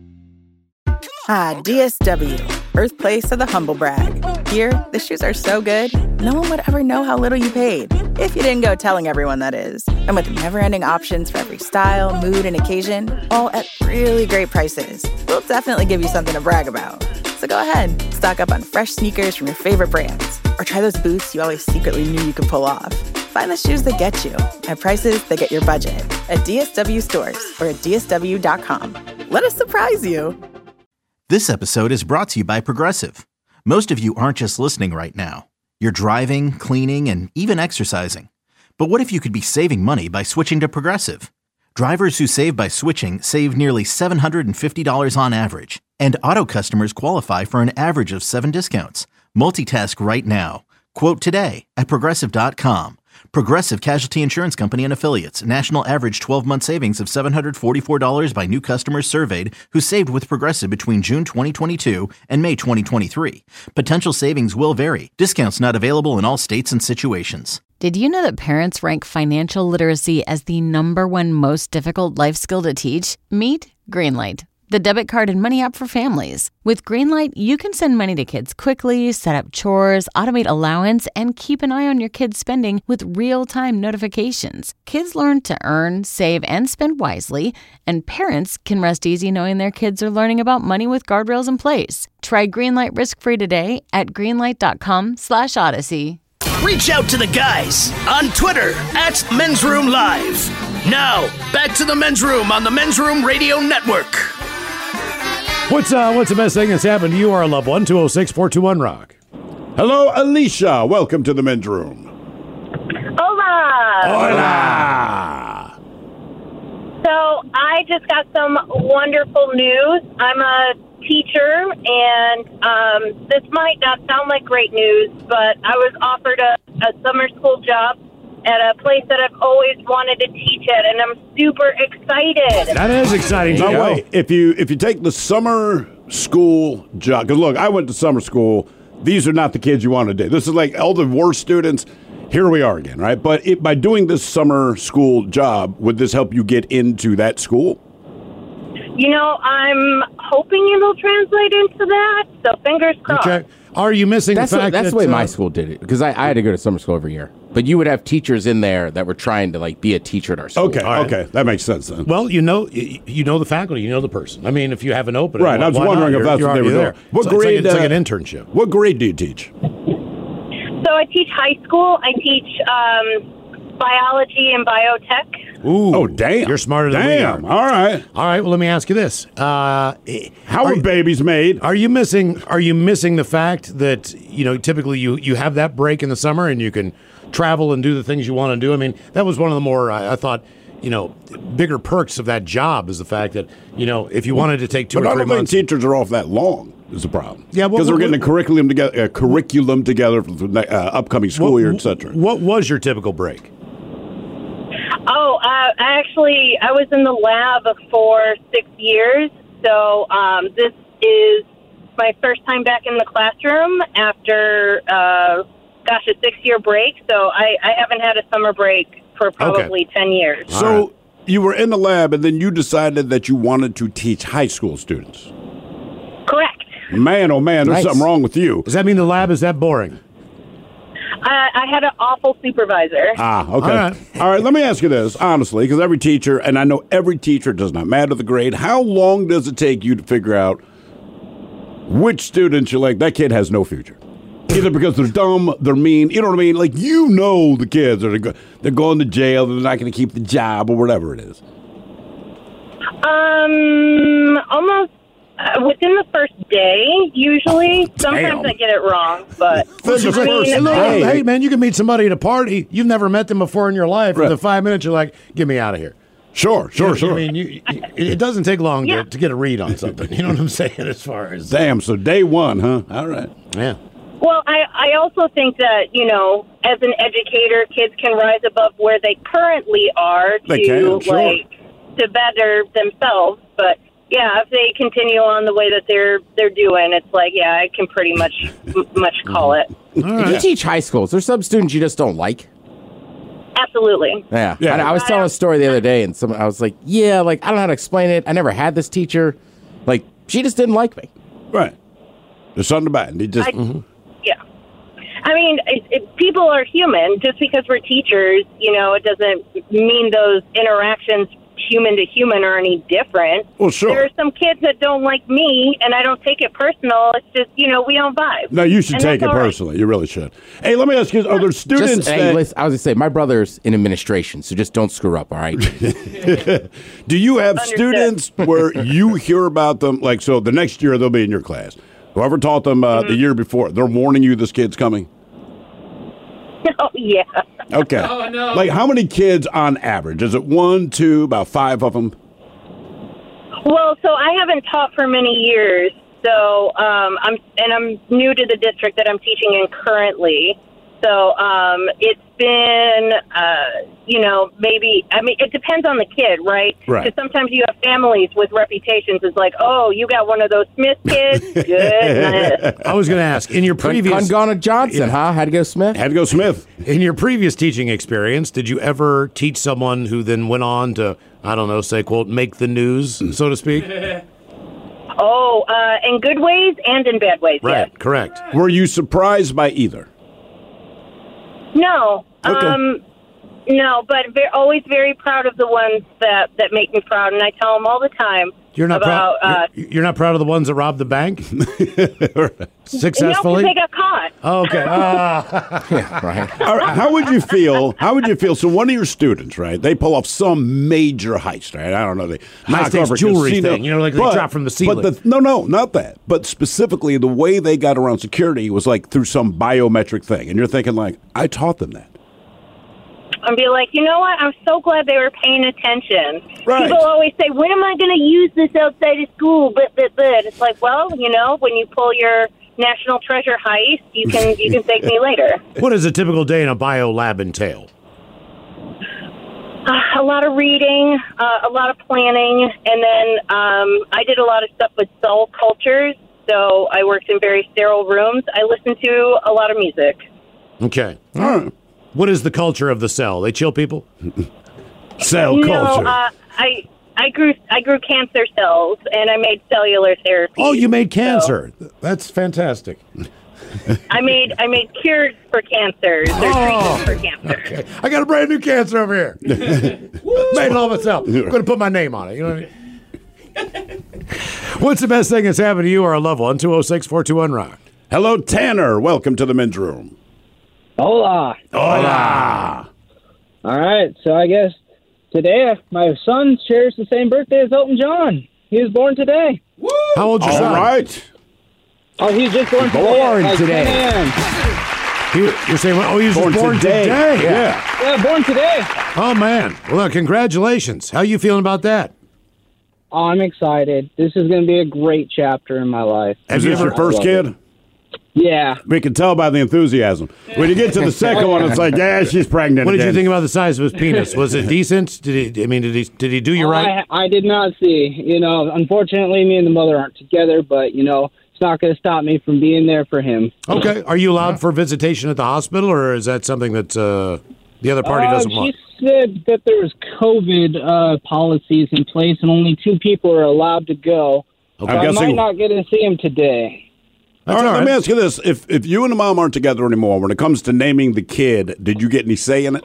Ah, D S W, birthplace of the humble brag. Here, the shoes are so good, no one would ever know how little you paid. If you didn't go telling everyone, that is. And with never-ending options for every style, mood, and occasion, all at really great prices, we'll definitely give you something to brag about. So go ahead, stock up on fresh sneakers from your favorite brands. Or try those boots you always secretly knew you could pull off. Find the shoes that get you at prices that get your budget at D S W stores or at D S W dot com. Let us surprise you. This episode is brought to you by Progressive. Most of you aren't just listening right now. You're driving, cleaning, and even exercising. But what if you could be saving money by switching to Progressive? Drivers who save by switching save nearly seven hundred fifty dollars on average. And auto customers qualify for an average of seven discounts. Multitask right now. Quote today at Progressive dot com. Progressive Casualty Insurance Company and Affiliates. National average twelve-month savings of seven hundred forty-four dollars by new customers surveyed who saved with Progressive between June twenty twenty-two and May twenty twenty-three. Potential savings will vary. Discounts not available in all states and situations. Did you know that parents rank financial literacy as the number one most difficult life skill to teach? Meet Greenlight, the debit card and money app for families. With Greenlight, you can send money to kids quickly, set up chores, automate allowance, and keep an eye on your kids' spending with real-time notifications. Kids learn to earn, save, and spend wisely, and parents can rest easy knowing their kids are learning about money with guardrails in place. Try Greenlight risk-free today at greenlight dot com slash odyssey. Reach out to the guys on Twitter at Men's Room Live. Now, back to the Men's Room on the Men's Room Radio Network. What's uh, what's the best thing that's happened to you or a loved one? two oh six, four two one, rock. Hello, Alicia. Welcome to the Men's Room. Hola. Hola. So I just got some wonderful news. I'm a teacher, and um, this might not sound like great news, but I was offered a, a summer school job at a place that I've always wanted to teach at, and I'm super excited. That is exciting. By to the know. way, if you if you take the summer school job, because look, I went to summer school. These are not the kids you want to do. This is like all the worst students. Here we are again, right? But it, by doing this summer school job, would this help you get into that school? You know, I'm hoping it'll translate into that, so fingers crossed. Okay. Are you missing That's the the, fact that's that the way uh, my school did it because I, I had to go to summer school every year. But you would have teachers in there that were trying to like be a teacher at our school. Okay, All right. okay, that makes sense then. Well, you know, you, you know the faculty, you know the person. I mean, if you have an opening, Right, why- I was why wondering not? if You're- that's you're what they were already doing. there. What So it's like- grade? It's like uh, an internship. What grade do you teach? So I teach high school. I teach um, biology and biotech. Ooh, oh, damn. You're smarter than Damn. we are. All right. All right. Well, let me ask you this: uh, How are, babies made? Are you missing? Are you missing the fact that you know typically you you have that break in the summer and you can travel and do the things you want to do? I mean, that was one of the more I, I thought. You know, bigger perks of that job is the fact that you know if you wanted to take two But or I three don't think months. teachers are off that long. Is the problem? Yeah, well, because we're what- getting a curriculum together, a curriculum together for the ne- uh, upcoming school What- year, et cetera. What was your typical break? Oh, uh, actually, I was in the lab for six years. So um, this is my first time back in the classroom after, uh, gosh, a six-year break. So I, I haven't had a summer break for probably ten years. So you were in the lab, and then you decided that you wanted to teach high school students. Correct. Man, oh man, there's Nice. something wrong with you. Does that mean the lab is that boring? I, I had an awful supervisor. Ah, okay. All right. All right, let me ask you this, honestly, because every teacher, and I know every teacher, does not matter the grade, how long does it take you to figure out which students you're like, that kid has no future? Either because they're dumb, they're mean, you know what I mean? Like, you know the kids, are go- they're going to jail, they're not going to keep the job, or whatever it is. Um, almost uh, within the first day, usually. Sometimes Damn. I get it wrong, but Well, just I like, mean, hey, look, I- hey, man, you can meet somebody at a party. You've never met them before in your life. Right. Within five minutes, you're like, get me out of here. Sure, sure, You know, sure. I mean, you, you, it doesn't take long Yeah. to, to get a read on something. You know what I'm saying? As far as Damn, so day one, huh? All right. yeah. Well, I, I also think that, you know, as an educator, kids can rise above where they currently are They to, can, sure. like, to better themselves. But, yeah, if they continue on the way that they're they're doing, it's like, yeah, I can pretty much m- much call it. If you teach high schools, there's some students you just don't like. Absolutely. Yeah. Yeah. I, I was telling a story the other day, and some I was like, yeah, like I don't know how to explain it. I never had this teacher. Like she just didn't like me. Right. There's something about it. They just, I- Yeah. I mean, it, it, people are human. Just because we're teachers, you know, it doesn't mean those interactions human to human are any different. Well, sure. There are some kids that don't like me, and I don't take it personal. It's just, you know, we don't vibe. No, you should And take that's it all right. personally. You really should. Hey, let me ask you: are there students Just, hey, that listen, I was going to say, my brother's in administration, so just don't screw up, all right? do you have Understood. students where you hear about them? Like, so the next year they'll be in your class. Whoever taught them uh, Mm-hmm. the year before, they're warning you this kid's coming. Oh, yeah. Okay. Oh, no. Like, how many kids on average? Is it one, two, about five of them? Well, so I haven't taught for many years, so um, I'm and I'm new to the district that I'm teaching in currently. So um, it's been, uh, you know, maybe, I mean, it depends on the kid, right? Right. Because sometimes you have families with reputations. It's like, oh, you got one of those Smith kids? Goodness. I was going to ask, in your previous... Ungana Johnson, huh? Had to go Smith? Had to go Smith. In your previous teaching experience, did you ever teach someone who then went on to, I don't know, say, quote, make the news, so to speak? Oh, uh, in good ways and in bad ways, Right, yes. correct. Were you surprised by either? No. Okay. Um, no, but ve- always very proud of the ones that, that make me proud, and I tell them all the time You're not about... proud. uh, You're, you're not proud of the ones that robbed the bank successfully. No, 'cause they got caught. Oh, okay. Ah. Yeah, right. All right, how would you feel? How would you feel? So one of your students, right? They pull off some major heist, right? I don't know. They High knock stakes over a jewelry casino. thing, you know, like they drop from the ceiling. But the, no, no, not that. But specifically, the way they got around security was like through some biometric thing, and you're thinking like, I taught them that. And be like, you know what? I'm so glad they were paying attention. Right. People always say, when am I going to use this outside of school? But, but, but. It's like, well, you know, when you pull your national treasure heist, you can you can thank me later. What does a typical day in a bio lab entail? Uh, a lot of reading, uh, a lot of planning, and then um, I did a lot of stuff with cell cultures. So I worked in very sterile rooms. I listened to a lot of music. Okay. All right. What is the culture of the cell? They chill people? Cell no, uh, I I grew I grew cancer cells, and I made cellular therapy. Oh, you made cancer. That's fantastic. I made I made cures for cancer. They're Oh, treatments for cancer. Okay. I got a brand new cancer over here. Made it all myself. I'm going to put my name on it. You know what I mean? What's the best thing that's happened to you or a loved one? two oh six, four two one, rock. Hello, Tanner. Welcome to the men's room. Hola. Hola. All right, so I guess today my son shares the same birthday as Elton John. He was born today. How old's your All son? right. Oh, he was just born today. Born at, like, today. ten a m You, you're saying, oh, he was Born just born today. today. Yeah. Yeah, born today. Oh, man. Well, uh, congratulations. How you feeling about that? Oh, I'm excited. This is going to be a great chapter in my life. Is this your first kid? Yeah. We can tell by the enthusiasm. When you get to the second one, it's like, yeah, she's pregnant. What did you again. think about the size of his penis? Was it decent? Did he? I mean, did he? Did he do you right? I, I did not see. You know, unfortunately, me and the mother aren't together, but, you know, it's not going to stop me from being there for him. Okay. Are you allowed for visitation at the hospital, or is that something that uh, the other party Uh, doesn't want? She said that there was COVID uh, policies in place, and only two people are allowed to go. I'm So I guessing- might not get to see him today. All right, let me ask you this: if if you and the mom aren't together anymore, when it comes to naming the kid, did you get any say in it?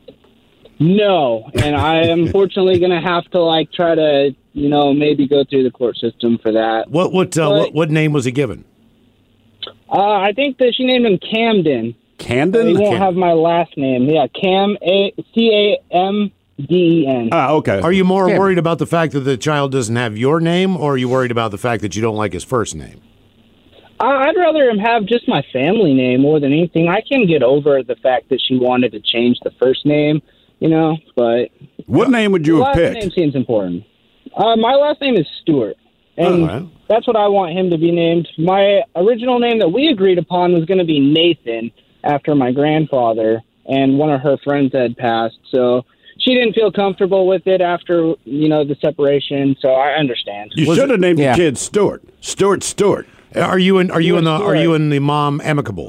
No, and I am unfortunately going to have to like try to, you know, maybe go through the court system for that. What what uh, But- what what name was he given? Uh, I think that she named him Camden. Camden? He won't Cam- have my last name. Yeah, Cam A C A M D E N. Ah, okay. Are you more Cam. worried about the fact that the child doesn't have your name, or are you worried about the fact that you don't like his first name? I- I'd rather him have just my family name more than anything. I can get over the fact that she wanted to change the first name, you know, but... What name would you the have last picked? name seems important. Uh, my last name is Stewart, and All right. that's what I want him to be named. My original name that we agreed upon was going to be Nathan, after my grandfather, and one of her friends had passed, so... She didn't feel comfortable with it after, you know, the separation, so I understand. You should have named your kid Stuart. Stuart Stewart. Are you in? Are you in the? Stuart. Are you in the mom amicable?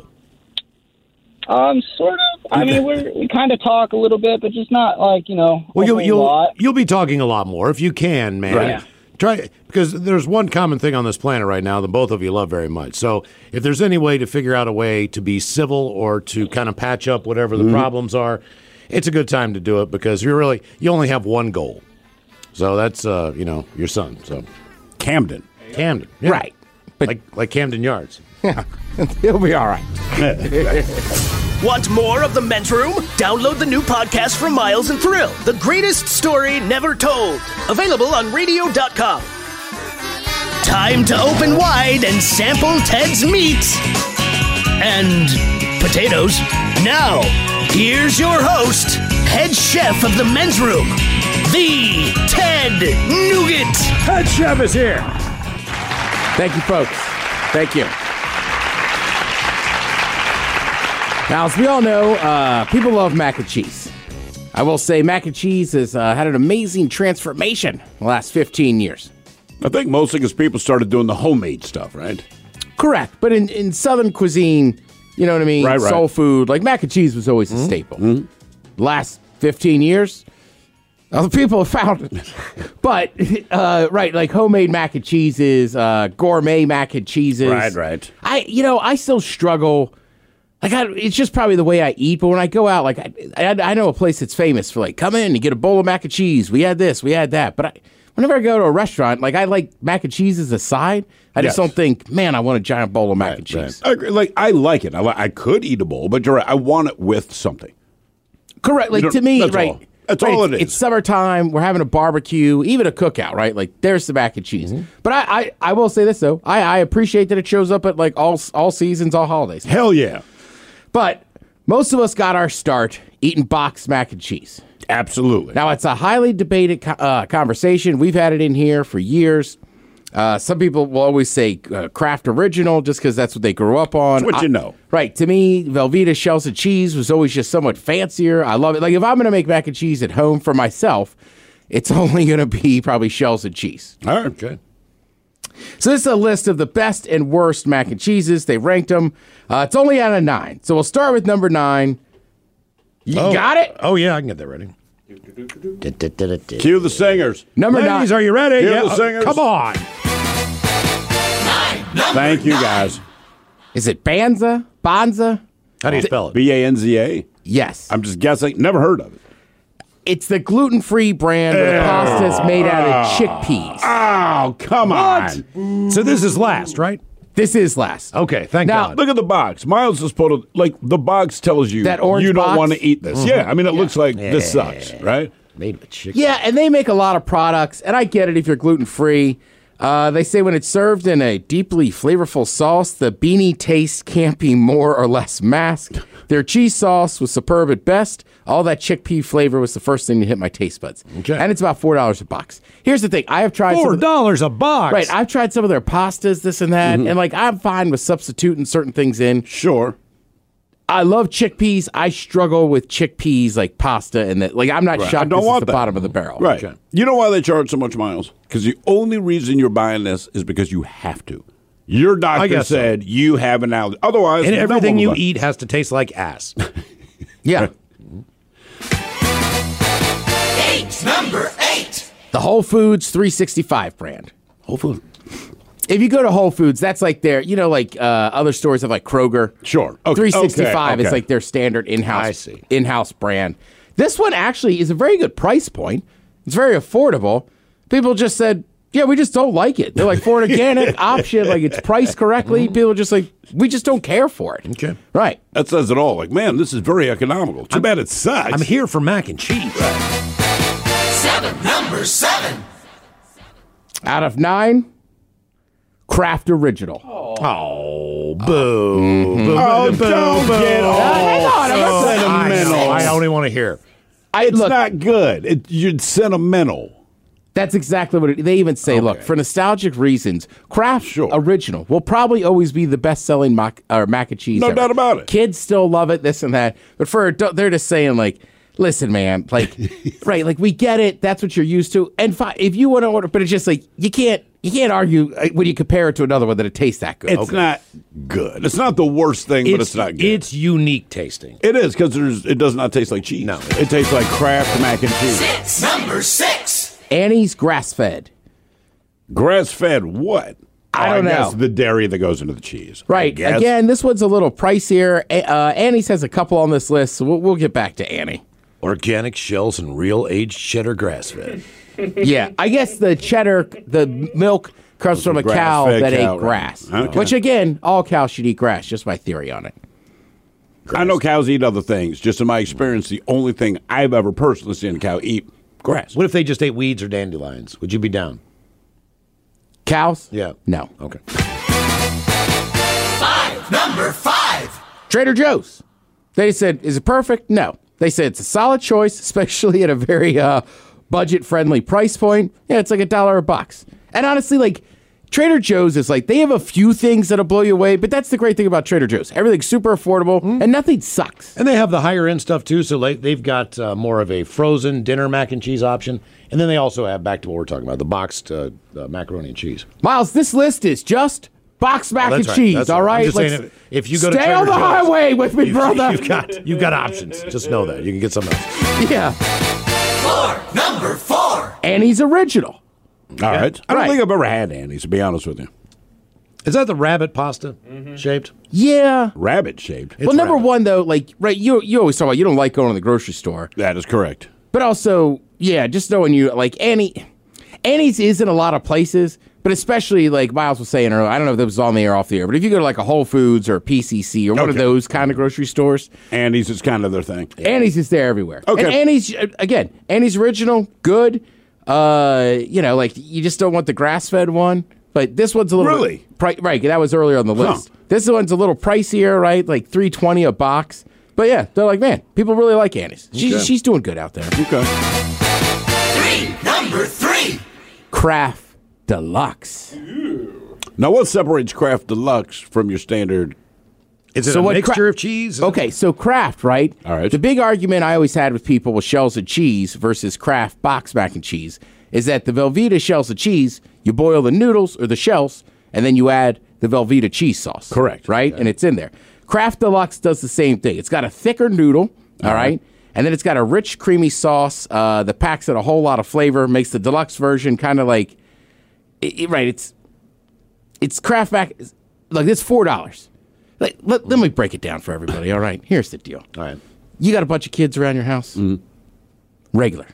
Um, sort of. I mean, we're, we kind of talk a little bit, but just not like, you know, Well, a you'll whole you'll lot. you'll be talking a lot more if you can, man. Right. Yeah. Try because there's one common thing on this planet right now that both of you love very much. So if there's any way to figure out a way to be civil or to kind of patch up whatever the Mhm. problems are, it's a good time to do it because you're really you only have one goal. So that's, uh, you know, your son. So Camden. Camden. Yeah. Right. But like, like Camden Yards. Yeah. He'll be all right. Want more of The Men's Room? Download the new podcast from Miles and Thrill, The Greatest Story Never Told. Available on radio dot com. Time to open wide and sample Ted's meat and potatoes. Now, here's your host, head chef of The Men's Room, the Ted Nugent. Head chef is here. Thank you, folks. Thank you. Now, as we all know, uh, people love mac and cheese. I will say mac and cheese has uh, had an amazing transformation in the last fifteen years. I think mostly because people started doing the homemade stuff, right? Correct. But in, in Southern cuisine, you know what I mean? Right, right. Soul food, like mac and cheese was always Mm-hmm. a staple. Last fifteen years, other people have found it. But, uh, right, like homemade mac and cheeses, uh, gourmet mac and cheeses. Right, right. I, you know, I still struggle. Like, I, it's just probably the way I eat. But when I go out, like, I, I, I know a place that's famous for, like, come in and get a bowl of mac and cheese. We had this, we had that. But I, whenever I go to a restaurant, like, I like mac and cheese as a side. I just Yes. don't think, man, I want a giant bowl of mac and cheese. I agree. Like, I like it. I, li- I could eat a bowl, but you're right. I want it with something. Correct. Like, You to don't- me, that's right. all. That's right, all it's, it is. It's summertime. We're having a barbecue, even a cookout, right? Like, there's the mac and cheese. Mm-hmm. But I, I, I will say this, though. I, I appreciate that it shows up at, like, all all seasons, all holidays. Hell yeah. But most of us got our start eating boxed mac and cheese. Absolutely. Now, it's a highly debated co- uh, conversation. We've had it in here for years. Uh, some people will always say uh, Kraft Original just because that's what they grew up on. It's what I- you know. Right. To me, Velveeta shells of cheese was always just somewhat fancier. I love it. Like, if I'm going to make mac and cheese at home for myself, it's only going to be probably shells of cheese. All right. Okay. So this is a list of the best and worst mac and cheeses. They ranked them. Uh, it's only out of nine. So we'll start with number nine. You Oh. got it? Oh, yeah, I can get that ready. Cue the singers. Number Ladies, nine. are you ready? Cue Yeah, the uh, singers. Come on. Thank you, guys. Is it Banza? Banza? How do you spell it? B A N Z A. Yes. I'm just guessing. Never heard of it. It's the gluten-free brand where the pasta's made out of chickpeas. Oh, come on. So this is last, right? This is last. Okay, thank Now- God. Look at the box. Miles just put a, like, the box tells you That orange you don't box? want to eat this. Yeah, I mean, it looks like this sucks, right? Made with chicken. Yeah, and they make a lot of products, and I get it if you're gluten-free. Uh, they say when it's served in a deeply flavorful sauce, the beanie taste can't be more or less masked. Their cheese sauce was superb at best. All that chickpea flavor was the first thing to hit my taste buds. Okay. And it's about four dollars a box. Here's the thing. I have tried some Four of the- dollars a box. Right, I've tried some of their pastas, this and that, and like I'm fine with substituting certain things in. Sure. I love chickpeas. I struggle with chickpeas like pasta, and that. Like I'm not Right. I shocked don't this is want the that. bottom of the barrel. Right. You know why they charge so much, Miles? Because the only reason you're buying this is because you have to. Your I doctor guess so. said you have an allergy. Otherwise, And no everything one you will buy- eat has to taste like ass. Yeah. Eight. Number eight. The Whole Foods three sixty-five brand. Whole Foods. If you go to Whole Foods, that's like their, you know, like uh, other stores have like Kroger. Sure. Okay, three sixty-five okay, is okay. like their standard in-house I see. in-house brand. This one actually is a very good price point. It's very affordable. People just said, yeah, we just don't like it. They're like, for an organic option, like it's priced correctly. People are just like, we just don't care for it. Okay. Right. That says it all. Like, man, this is very economical. Too bad it sucks. I'm here for mac and cheese. Seven. Number seven. Out of nine, Kraft Original. Oh, boo. Boo, Oh, boo, don't boo. get all hang on, I'm not sentimental. I, know, I don't even want to hear. I, It's look, not good. It, you're sentimental. That's exactly what it, they even say. Look, for nostalgic reasons, Kraft Sure. Original will probably always be the best-selling mac, or mac and cheese. No ever. doubt about it. Kids still love it, this and that. But for adult, they're just saying like, listen, man, like, right, like we get it. That's what you're used to. And fi- if you want to order, but it's just like you can't you can't argue uh, when you compare it to another one that it tastes that good. It's not good. It's not the worst thing, but it's not good. It's unique tasting. It is because there's. It does not taste like cheese. No. It tastes like Kraft mac and cheese. Six. Number six. Annie's grass-fed. Grass fed what? I Oh, don't guess know. the dairy that goes into the cheese. I Right. guess. Again, this one's a little pricier. A- Uh, Annie's has a couple on this list, so we'll, we'll get back to Annie. Organic shells and real aged cheddar grass fed. Yeah, I guess the cheddar, the milk comes from a cow grass-fed that cow, ate right. grass. Okay. Which, again, all cows should eat grass, just my theory on it. I know cows eat other things. Just in my experience, the only thing I've ever personally seen a cow eat, grass. What if they just ate weeds or dandelions? Would you be down? Cows? Yeah. No. Okay. Five. Number five. Trader Joe's. They said, is it perfect? No. They said it's a solid choice, especially at a very uh, budget-friendly price point. Yeah, it's like a dollar a box. And honestly, like, Trader Joe's is like, they have a few things that'll blow you away, but that's the great thing about Trader Joe's. Everything's super affordable, mm-hmm. and nothing sucks. And they have the higher-end stuff, too, so like, they've got uh, more of a frozen dinner mac and cheese option. And then they also have, back to what we're talking about, the boxed uh, uh, macaroni and cheese. Miles, this list is just boxed mac Oh, and that's right, cheese, that's all right. right? I'm just Let's saying, if you go to stay Trader on the Joe's, highway with me, you've, brother. You've got, you've got options. Just know that. You can get something else. Yeah. Four. Number four. Annie's Original. All right. I don't Right. think I've ever had Annie's, to be honest with you. Is that the rabbit pasta shaped? Yeah. Rabbit shaped. well, number one, though, like, right, you you always talk about you don't like going to the grocery store. That is correct. But also, yeah, just knowing you, like, Annie, Annie's is in a lot of places, but especially, like Miles was saying earlier, I don't know if that was on the air or off the air, but if you go to, like, a Whole Foods or a P C C or one of Okay. those kind of grocery stores. Annie's is kind of their thing. Annie's is there everywhere. Okay. And Annie's, again, Annie's Original, good. Uh, you know, like, you just don't want the grass-fed one. But this one's a little Really? bit pri- right. That was earlier on the Huh. list. This one's a little pricier, right? Like three twenty a box. But yeah, they're like, man, people really like Annie's. She's Okay. she's doing good out there. Okay. Three. Number three. Kraft Deluxe. Now, what separates Kraft Deluxe from your standard? Is it So a what mixture Kra- of cheese? Okay, so Kraft, right? All right. The big argument I always had with people with shells of cheese versus Kraft box mac and cheese is that the Velveeta shells of cheese, you boil the noodles or the shells, and then you add the Velveeta cheese sauce. Correct. Right? And it's in there. Kraft Deluxe does the same thing. It's got a thicker noodle, all right? And then it's got a rich, creamy sauce uh, that packs in a whole lot of flavor, makes the deluxe version kind of like, it, it- right, it's it's Kraft mac, like it's four dollars. Like, let, let me break it down for everybody, all right? Here's the deal. All right. You got a bunch of kids around your house? Mm-hmm. Regular.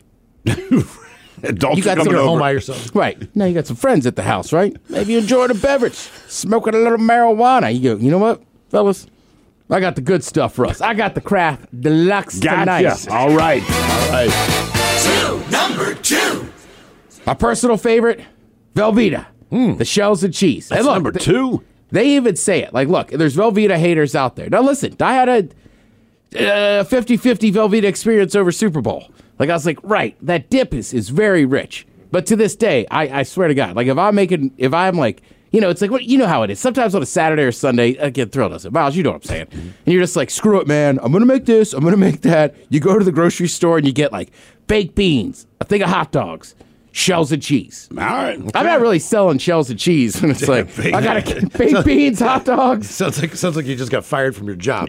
Adults You got are coming some- over. Home by yourself. Right. Now you got some friends at the house, right? Maybe you enjoyed a beverage, smoking a little marijuana. You go, you know what, fellas? I got the good stuff for us. I got the Kraft Deluxe tonight. Gotcha. All right. All right. Two. Number two. My personal favorite, Velveeta. The shells of cheese. That's And look, number th- two. They even say it. Like, look, there's Velveeta haters out there. Now, listen, I had a uh, fifty-fifty Velveeta experience over Super Bowl. Like, I was like, right, that dip is, is very rich. But to this day, I, I swear to God, like, if I'm making, if I'm like, you know, it's like, what you know how it is. Sometimes on a Saturday or Sunday, I get thrilled. I say, Miles, you know what I'm saying. And you're just like, screw it, man. I'm going to make this. I'm going to make that. You go to the grocery store and you get, like, baked beans, a thing of hot dogs, shells of cheese. All right. I'm not really selling shells of cheese. And it's like, I got to baked beans, hot dogs. Sounds like sounds like you just got fired from your job.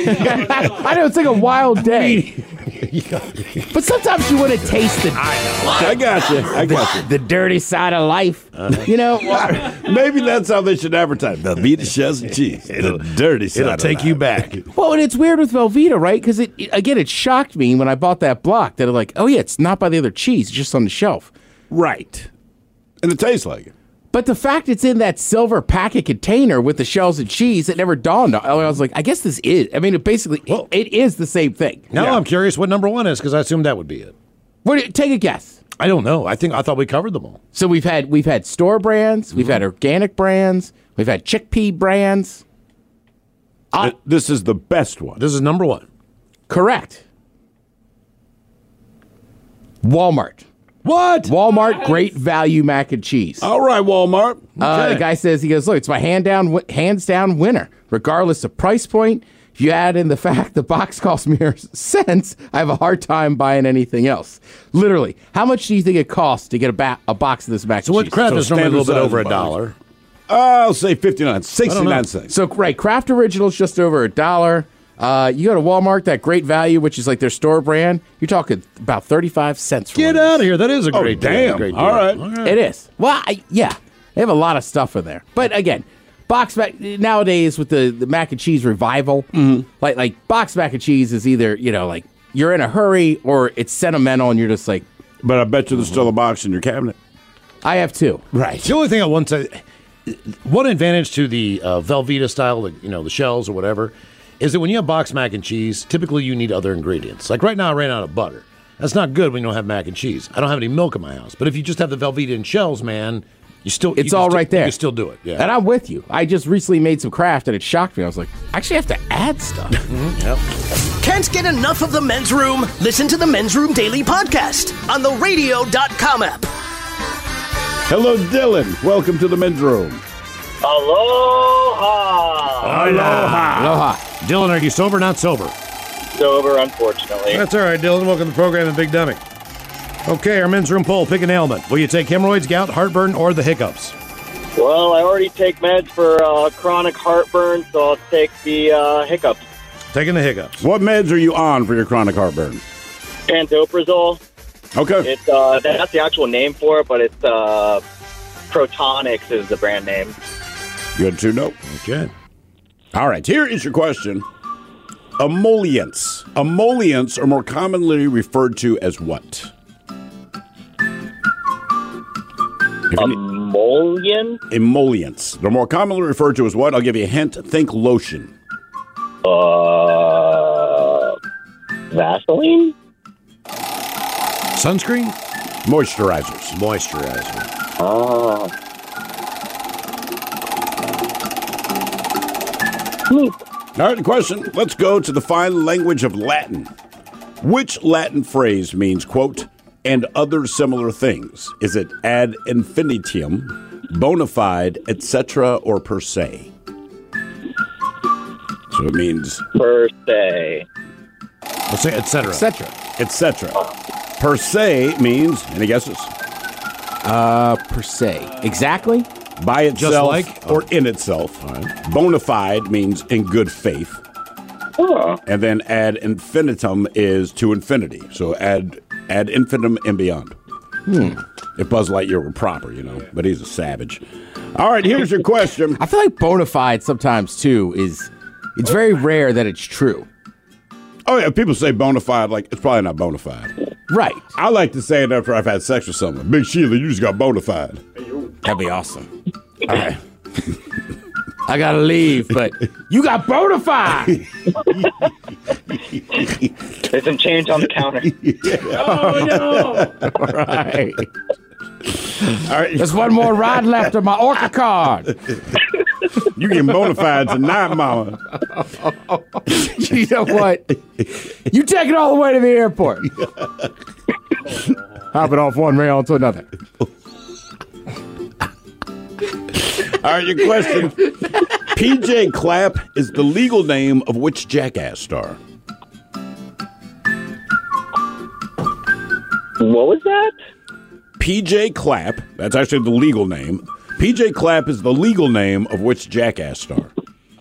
I know, it's like a wild day. But sometimes you want to taste the, I got you. I got you. the dirty side of life. You know? Maybe that's how they should advertise. Velveeta shells and cheese. The dirty side. It'll of take you life. back. Well, and it's weird with Velveeta, right? Because, it, it- again, it shocked me when I bought that block that, like, oh, yeah, it's not by the other cheese. It's just on the shelf. Right. And it tastes like it. But the fact it's in that silver packet container with the shells of cheese, it never dawned on. I was like, I guess this is. I mean, it basically, it, it is the same thing. Now Yeah. I'm curious what number one is because I assumed that would be it. What, do you- take a guess. I don't know. I think I thought we covered them all. So we've had we've had store brands, we've had organic brands, we've had chickpea brands. Th- this is the best one. This is number one. Correct. Walmart. What? Walmart Great Value Mac and Cheese. All right, Walmart. Uh, Okay. the guy says, he goes, look, it's my hand down, wi- hands down winner, regardless of price point. If you add in the fact the box costs me cents, I have a hard time buying anything else. Literally, how much do you think it costs to get a, ba- a box of this mac So and what cheese? Kraft So is normally a little bit standard over a size dollar. I'll say fifty-nine, know. sixty-nine cents. So, right, Kraft Original's just over a dollar. Uh, you go to Walmart, that Great Value, which is like their store brand, you're talking about thirty-five cents for Get one out of of here. That is a Oh, great deal. damn. Great deal. All right. these. It is. Well, I, yeah, they have a lot of stuff in there. But again, box mac nowadays with the, the mac and cheese revival, like like box mac and cheese is either, you know, like you're in a hurry or it's sentimental and you're just like, But I bet you there's still a box in your cabinet. I have two. Right. The only thing I want to, one advantage to the uh, Velveeta style, the, you know, the shells or whatever, is that when you have boxed mac and cheese, typically you need other ingredients. Like right now, I ran out of butter. That's not good when you don't have mac and cheese. I don't have any milk in my house. But if you just have the Velveeta in shells, man, you still It's you all can right still, there. You can still do it. Yeah. And I'm with you. I just recently made some craft and it shocked me. I was like, I actually have to add stuff. Mm-hmm. Yep. Can't get enough of the Men's Room? Listen to the Men's Room Daily Podcast on the radio dot com app. Hello, Dylan. Welcome to the Men's Room. Aloha! Aloha. Aloha. Dylan, are you sober or not sober? Sober, unfortunately. That's all right, Dylan. Welcome to the program, the Big Dummy. Okay, our Men's Room poll. Pick an ailment. Will you take hemorrhoids, gout, heartburn, or the hiccups? Well, I already take meds for uh, chronic heartburn, so I'll take the uh, hiccups. Taking the hiccups. What meds are you on for your chronic heartburn? Pantoprazole. Okay. It's uh, that's the actual name for it, but it's uh, Protonix is the brand name. Good to know. Okay. All right, here is your question. Emollients. Emollients are more commonly referred to as what? Emollient? Emollients. They're more commonly referred to as what? I'll give you a hint. Think lotion. Uh, Vaseline? Sunscreen? Moisturizers. Moisturizer. Ah. All right, the question. Let's go to the fine language of Latin. Which Latin phrase means, quote, and other similar things? Is it ad infinitum, bona fide, et cetera, or per se? So it means... Per se. Let's say et cetera. Et cetera. Et cetera. Per se means, any guesses? Uh, per se. Exactly? By itself like? or in itself. Right. Bona fide means in good faith. Oh. And then ad infinitum is to infinity. So ad ad infinitum and beyond. Hmm. If Buzz Lightyear were proper, you know, but he's a savage. All right, here's your question. I feel like bona fide sometimes, too, is... It's very rare that it's true. Oh, yeah, people say bona fide, like, it's probably not bona fide. Right. I like to say it after I've had sex with someone. Big Sheila, you just got bona fide. That'd be awesome. All right. I gotta leave, but you got bona fide. There's some change on the counter. Oh, no. All right. All right. There's one more ride left of my Orca card. You getting bona fide tonight, mama. You know what? You take it all the way to the airport. Hopping off one rail onto another. All right, your question. P J Clapp is the legal name of which Jackass star? What was that? P J Clapp, that's actually the legal name. P J Clapp is the legal name of which Jackass star?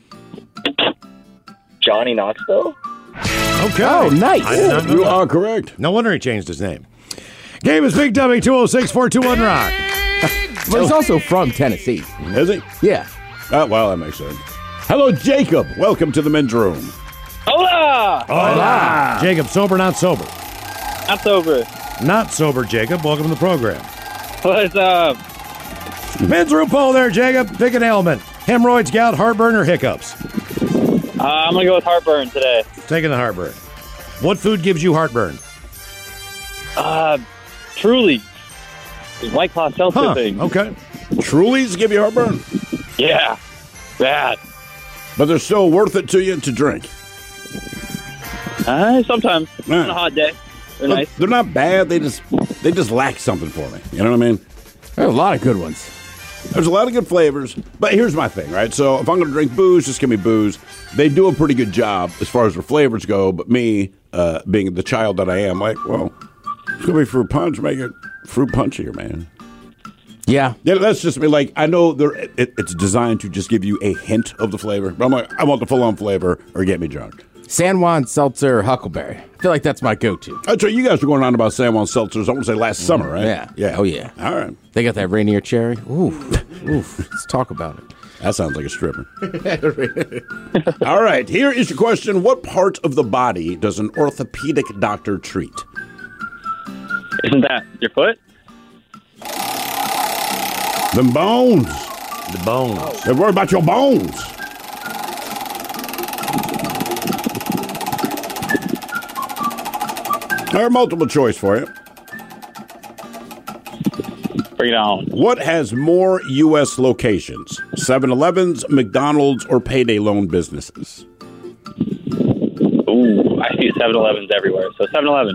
Johnny Knoxville? Okay. Oh, nice. I did not know You that. are correct. No wonder he changed his name. Game is Big Dummy, two oh six, four two one, rock. But he's also from Tennessee. Is he? Yeah. Oh, well, that makes sense. Hello, Jacob. Welcome to the men's room. Hola! Hola. Jacob, sober, not sober? Not sober. Not sober, Jacob. Welcome to the program. What's up? Men's room poll there, Jacob. Pick an ailment. Hemorrhoids, gout, heartburn, or hiccups? Uh, I'm going to go with heartburn today. Taking the heartburn. What food gives you heartburn? Uh, Truly. White Claw seltzer Huh, thing. okay. Truly's give you heartburn? Yeah. Bad. But they're still worth it to you to drink. Uh, sometimes. Yeah. On a hot day. They're But nice. they're not bad. They just they just lack something for me. You know what I mean? There's a lot of good ones. There's a lot of good flavors. But here's my thing, right? So if I'm going to drink booze, just give me booze. They do a pretty good job as far as their flavors go. But me, uh, being the child that I am, like, well, it's going to be fruit punch. Make it fruit punchier, man. Yeah. Yeah, that's just me. Like, I know they're, it, it's designed to just give you a hint of the flavor. But I'm like, I want the full-on flavor or get me drunk. San Juan Seltzer Huckleberry. I feel like that's my go-to. That's right. You guys were going on about San Juan Seltzers, I want to say last summer, right? Yeah. Yeah. Oh, yeah. All right. They got that Rainier cherry. Ooh. Oof. Let's talk about it. That sounds like a stripper. All right. Here is your question. What part of the body does an orthopedic doctor treat? Isn't that your foot? The bones. The bones. They worry about your bones. I have multiple choice for you. Bring it on. What has more U S locations? seven elevens, McDonald's, or payday loan businesses? Ooh, I see seven elevens everywhere. So seven eleven.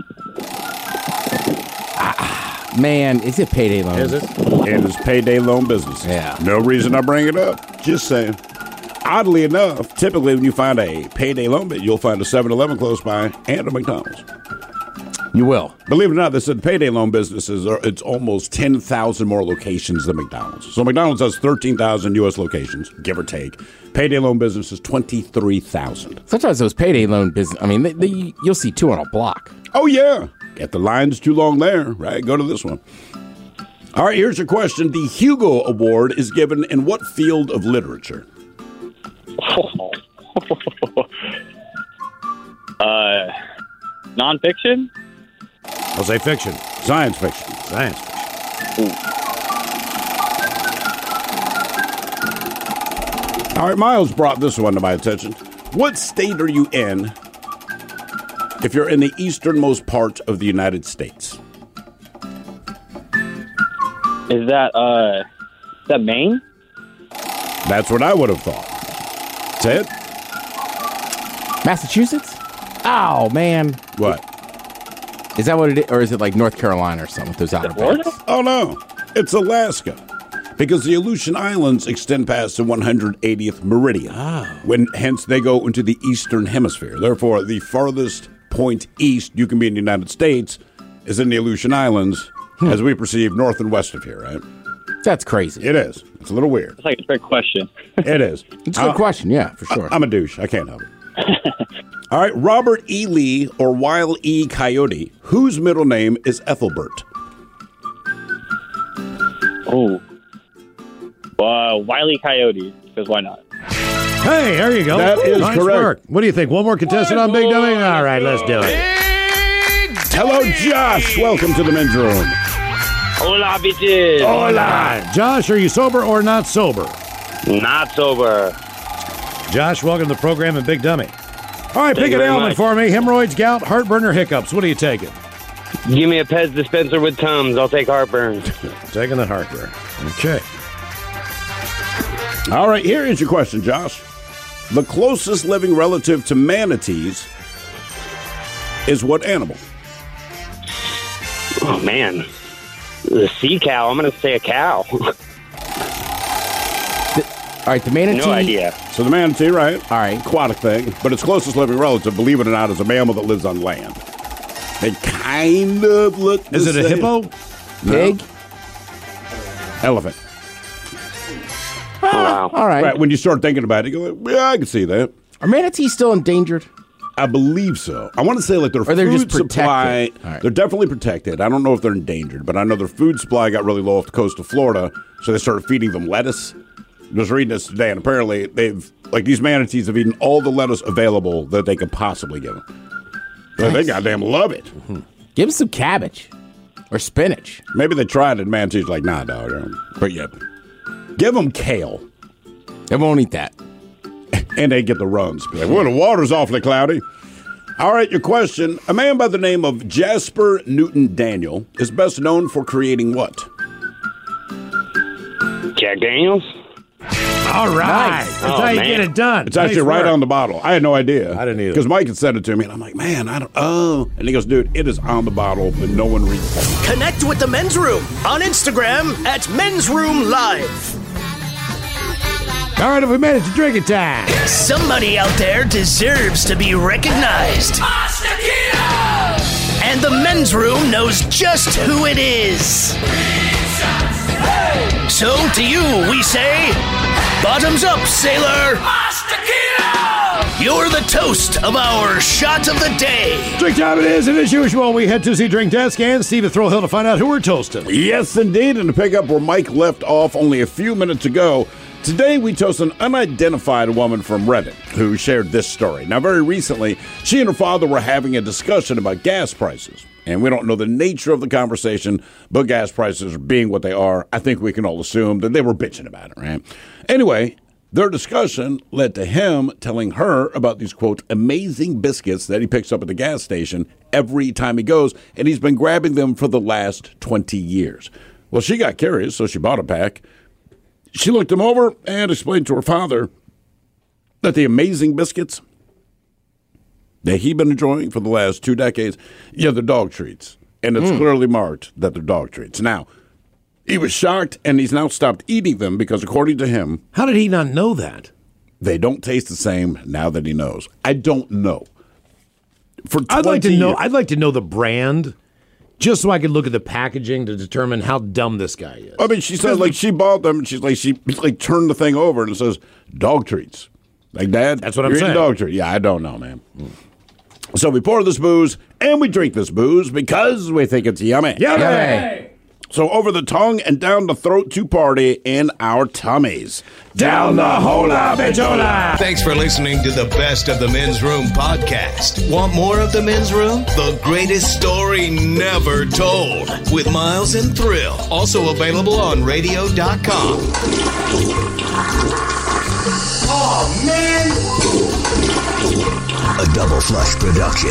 Man, is it payday loan? Is it? It is payday loan business. Yeah. No reason I bring it up. Just saying. Oddly enough, typically when you find a payday loan bit, you'll find a seven eleven close by and a McDonald's. You will. Believe it or not, they said payday loan businesses are, it's almost ten thousand more locations than McDonald's. So McDonald's has thirteen thousand U S locations, give or take. Payday loan business is twenty-three thousand. Sometimes those payday loan business, I mean, they, they, you'll see two on a block. Oh, yeah. If the line's too long there, right? Go to this one. All right, here's your question. The Hugo Award is given in what field of literature? uh, nonfiction? I'll say fiction. Science fiction. Science fiction. Ooh. All right, Miles brought this one to my attention. What state are you in if you're in the easternmost part of the United States? Is that, uh, is that Maine? That's what I would have thought. Say it. Massachusetts? Oh, man. What? Is that what it is? Or is it like North Carolina or something with those outer banks? Oh, no. It's Alaska. Because the Aleutian Islands extend past the one hundred eightieth meridian. Oh. When, hence, they go into the eastern hemisphere. Therefore, the farthest point east you can be in the United States is in the Aleutian Islands, hmm. as we perceive north and west of here, right? That's crazy. It is. It's a little weird. It's like a trick question. It is. It's a good uh, question, yeah, for sure. I, I'm a douche. I can't help it. All right, Robert E. Lee or Wile E. Coyote, whose middle name is Ethelbert? Oh. Uh, Wile E. Coyote, because why not? Hey, there you go. That is nice correct. Work. What do you think? One more contestant on Big Dummy? All right, let's do it. Hello, Josh. Welcome to the men's room. Hola, bitches. Hola. Josh, are you sober or not sober? Not sober. Josh, welcome to the program and Big Dummy. All right, Thank pick you an very ailment much. for me. Hemorrhoids, gout, heartburn, or hiccups. What are you taking? Give me a Pez dispenser with Tums. I'll take heartburn. Taking the heartburn. Okay. All right, here is your question, Josh. The closest living relative to manatees is what animal? Oh, man. The sea cow. I'm going to say a cow. All right, the manatee. No idea. So the manatee, right? All right. Aquatic thing. But its closest living relative, believe it or not, is a mammal that lives on land. They kind of look the Is it a same. hippo? Pig? No. Elephant. Oh, wow. All right. Right, when you start thinking about it, you go, yeah, I can see that. Are manatees still endangered? I believe so. I want to say like their Or they're food just supply, protected. All right. they're definitely protected. I don't know if they're endangered, but I know their food supply got really low off the coast of Florida, so they started feeding them lettuce. I was reading this today, and apparently they've, like these manatees have eaten all the lettuce available that they could possibly give them. Nice. They goddamn love it. Mm-hmm. Give them some cabbage or spinach. Maybe they tried it, and manatees like, nah, dog. But yeah, give them kale. They won't eat that. And they get the runs. Like, well, the water's awfully cloudy. All right, your question. A man by the name of Jasper Newton Daniel is best known for creating what? Jack Daniels? All right. Nice. That's Oh, how you man. get it done. It's actually Nice right work. on the bottle. I had no idea. I didn't either. Because Mike had said it to me, and I'm like, man, I don't, oh. And he goes, dude, it is on the bottle, but no one reads it. Connect with the Men's Room on Instagram at Men's Room Live. All right, if we made it to drinking time. Somebody out there deserves to be recognized. And the Men's Room knows just who it is. So to you, we say, bottoms up, sailor. You're the toast of our shot of the day. Drink time it is, and as usual, we head to the drink desk and Steve at Throwhill to find out who we're toasting. Yes, indeed. And to pick up where Mike left off only a few minutes ago, today we toast an unidentified woman from Reddit who shared this story. Now, very recently, she and her father were having a discussion about gas prices. And we don't know the nature of the conversation, but gas prices being what they are, I think we can all assume that they were bitching about it, right? Anyway, their discussion led to him telling her about these, quote, amazing biscuits that he picks up at the gas station every time he goes, and he's been grabbing them for the last twenty years. Well, she got curious, so she bought a pack. She looked them over and explained to her father that the amazing biscuits that he'd been enjoying for the last two decades, yeah, they're dog treats. And it's mm. clearly marked that they're dog treats. Now, he was shocked, and he's now stopped eating them because, according to him... How did he not know that? They don't taste the same now that he knows. I don't know. For I'd like to know. years, I'd like to know the brand, just so I could look at the packaging to determine how dumb this guy is. I mean, she said, like, she bought them, and she's like, she like turned the thing over, and it says, dog treats. Like, Dad, that's what I'm you're saying. Eating dog treat. Yeah, I don't know, man. Mm. So we pour this booze, and we drink this booze because we think it's yummy. Yummy! yummy. So over the tongue and down the throat to party in our tummies. Down the hola, bichola! Thanks for listening to the Best of the Men's Room podcast. Want more of the Men's Room? The greatest story never told. With Miles and Thrill. Also available on radio dot com. Oh, man! A Double Flush production.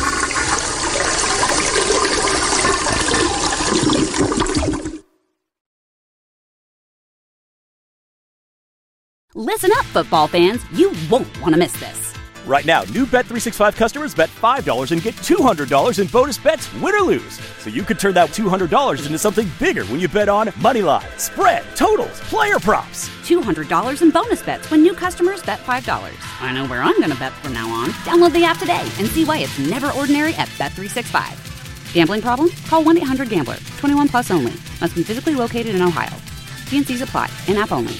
Listen up, football fans. You won't want to miss this. Right now, new Bet three sixty-five customers bet five dollars and get two hundred dollars in bonus bets, win or lose. So you could turn that two hundred dollars into something bigger when you bet on moneyline, spread, totals, player props. two hundred dollars in bonus bets when new customers bet five dollars. I know where I'm going to bet from now on. Download the app today and see why it's never ordinary at Bet three sixty-five. Gambling problem? Call one eight hundred gambler. twenty-one plus only. Must be physically located in Ohio. T and C's apply. In-app only.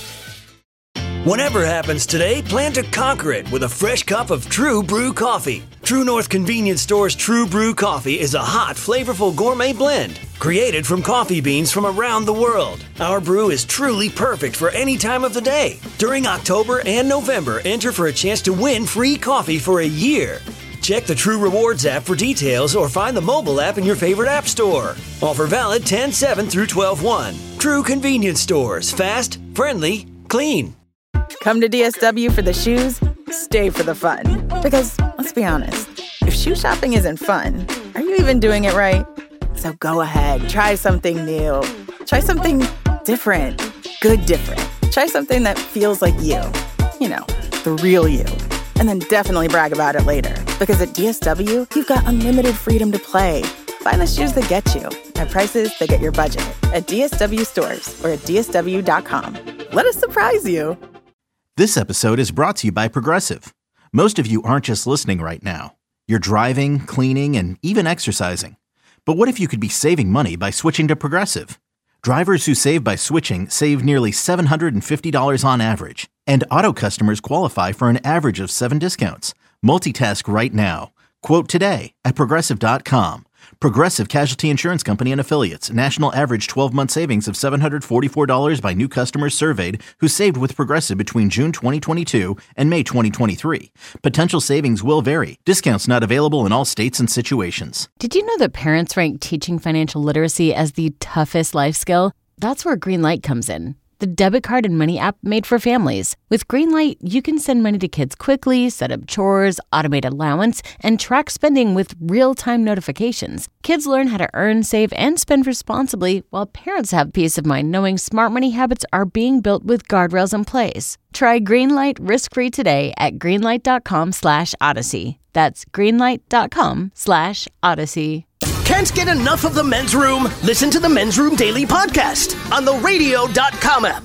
Whatever happens today, plan to conquer it with a fresh cup of True Brew coffee. True North Convenience Store's True Brew coffee is a hot, flavorful gourmet blend created from coffee beans from around the world. Our brew is truly perfect for any time of the day. During October and November, enter for a chance to win free coffee for a year. Check the True Rewards app for details or find the mobile app in your favorite app store. Offer valid ten seven through twelve one. True Convenience Stores. Fast, friendly, clean. Come to D S W for the shoes, stay for the fun. Because, let's be honest, if shoe shopping isn't fun, are you even doing it right? So go ahead, try something new. Try something different. Good different. Try something that feels like you. You know, the real you. And then definitely brag about it later. Because at D S W, you've got unlimited freedom to play. Find the shoes that get you at prices that get your budget at D S W stores or at D S W dot com. Let us surprise you. This episode is brought to you by Progressive. Most of you aren't just listening right now. You're driving, cleaning, and even exercising. But what if you could be saving money by switching to Progressive? Drivers who save by switching save nearly seven hundred fifty dollars on average. And auto customers qualify for an average of seven discounts. Multitask right now. Quote today at Progressive dot com. Progressive Casualty Insurance Company and Affiliates. National average twelve-month savings of seven hundred forty-four dollars by new customers surveyed who saved with Progressive between June twenty twenty-two and May twenty twenty-three. Potential savings will vary. Discounts not available in all states and situations. Did you know that parents rank teaching financial literacy as the toughest life skill? That's where Greenlight comes in. The debit card and money app made for families. With Greenlight, you can send money to kids quickly, set up chores, automate allowance, and track spending with real-time notifications. Kids learn how to earn, save, and spend responsibly, while parents have peace of mind knowing smart money habits are being built with guardrails in place. Try Greenlight risk-free today at greenlight.com slash odyssey. That's greenlight.com slash odyssey. Can't get enough of the Men's Room? Listen to the Men's Room Daily Podcast on the radio dot com app.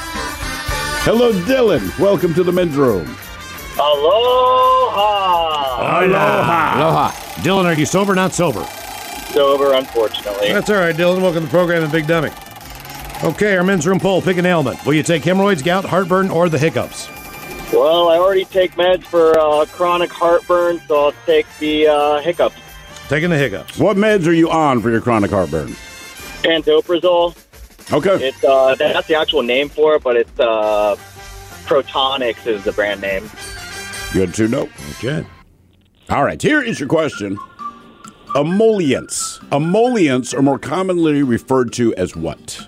Hello, Dylan. Welcome to the Men's Room. Aloha! Aloha. Aloha. Dylan, are you sober or not sober? Sober, unfortunately. That's all right, Dylan. Welcome to the program, and Big Dummy. Okay, our Men's Room poll. Pick an ailment. Will you take hemorrhoids, gout, heartburn, or the hiccups? Well, I already take meds for uh, chronic heartburn, so I'll take the uh, hiccups. Taking the hiccups. What meds are you on for your chronic heartburn? Pantoprazole. Okay. It's uh, that's the actual name for it, but it's uh, Protonix is the brand name. Good to know. Okay. All right, here is your question. Emollients. Emollients are more commonly referred to as what?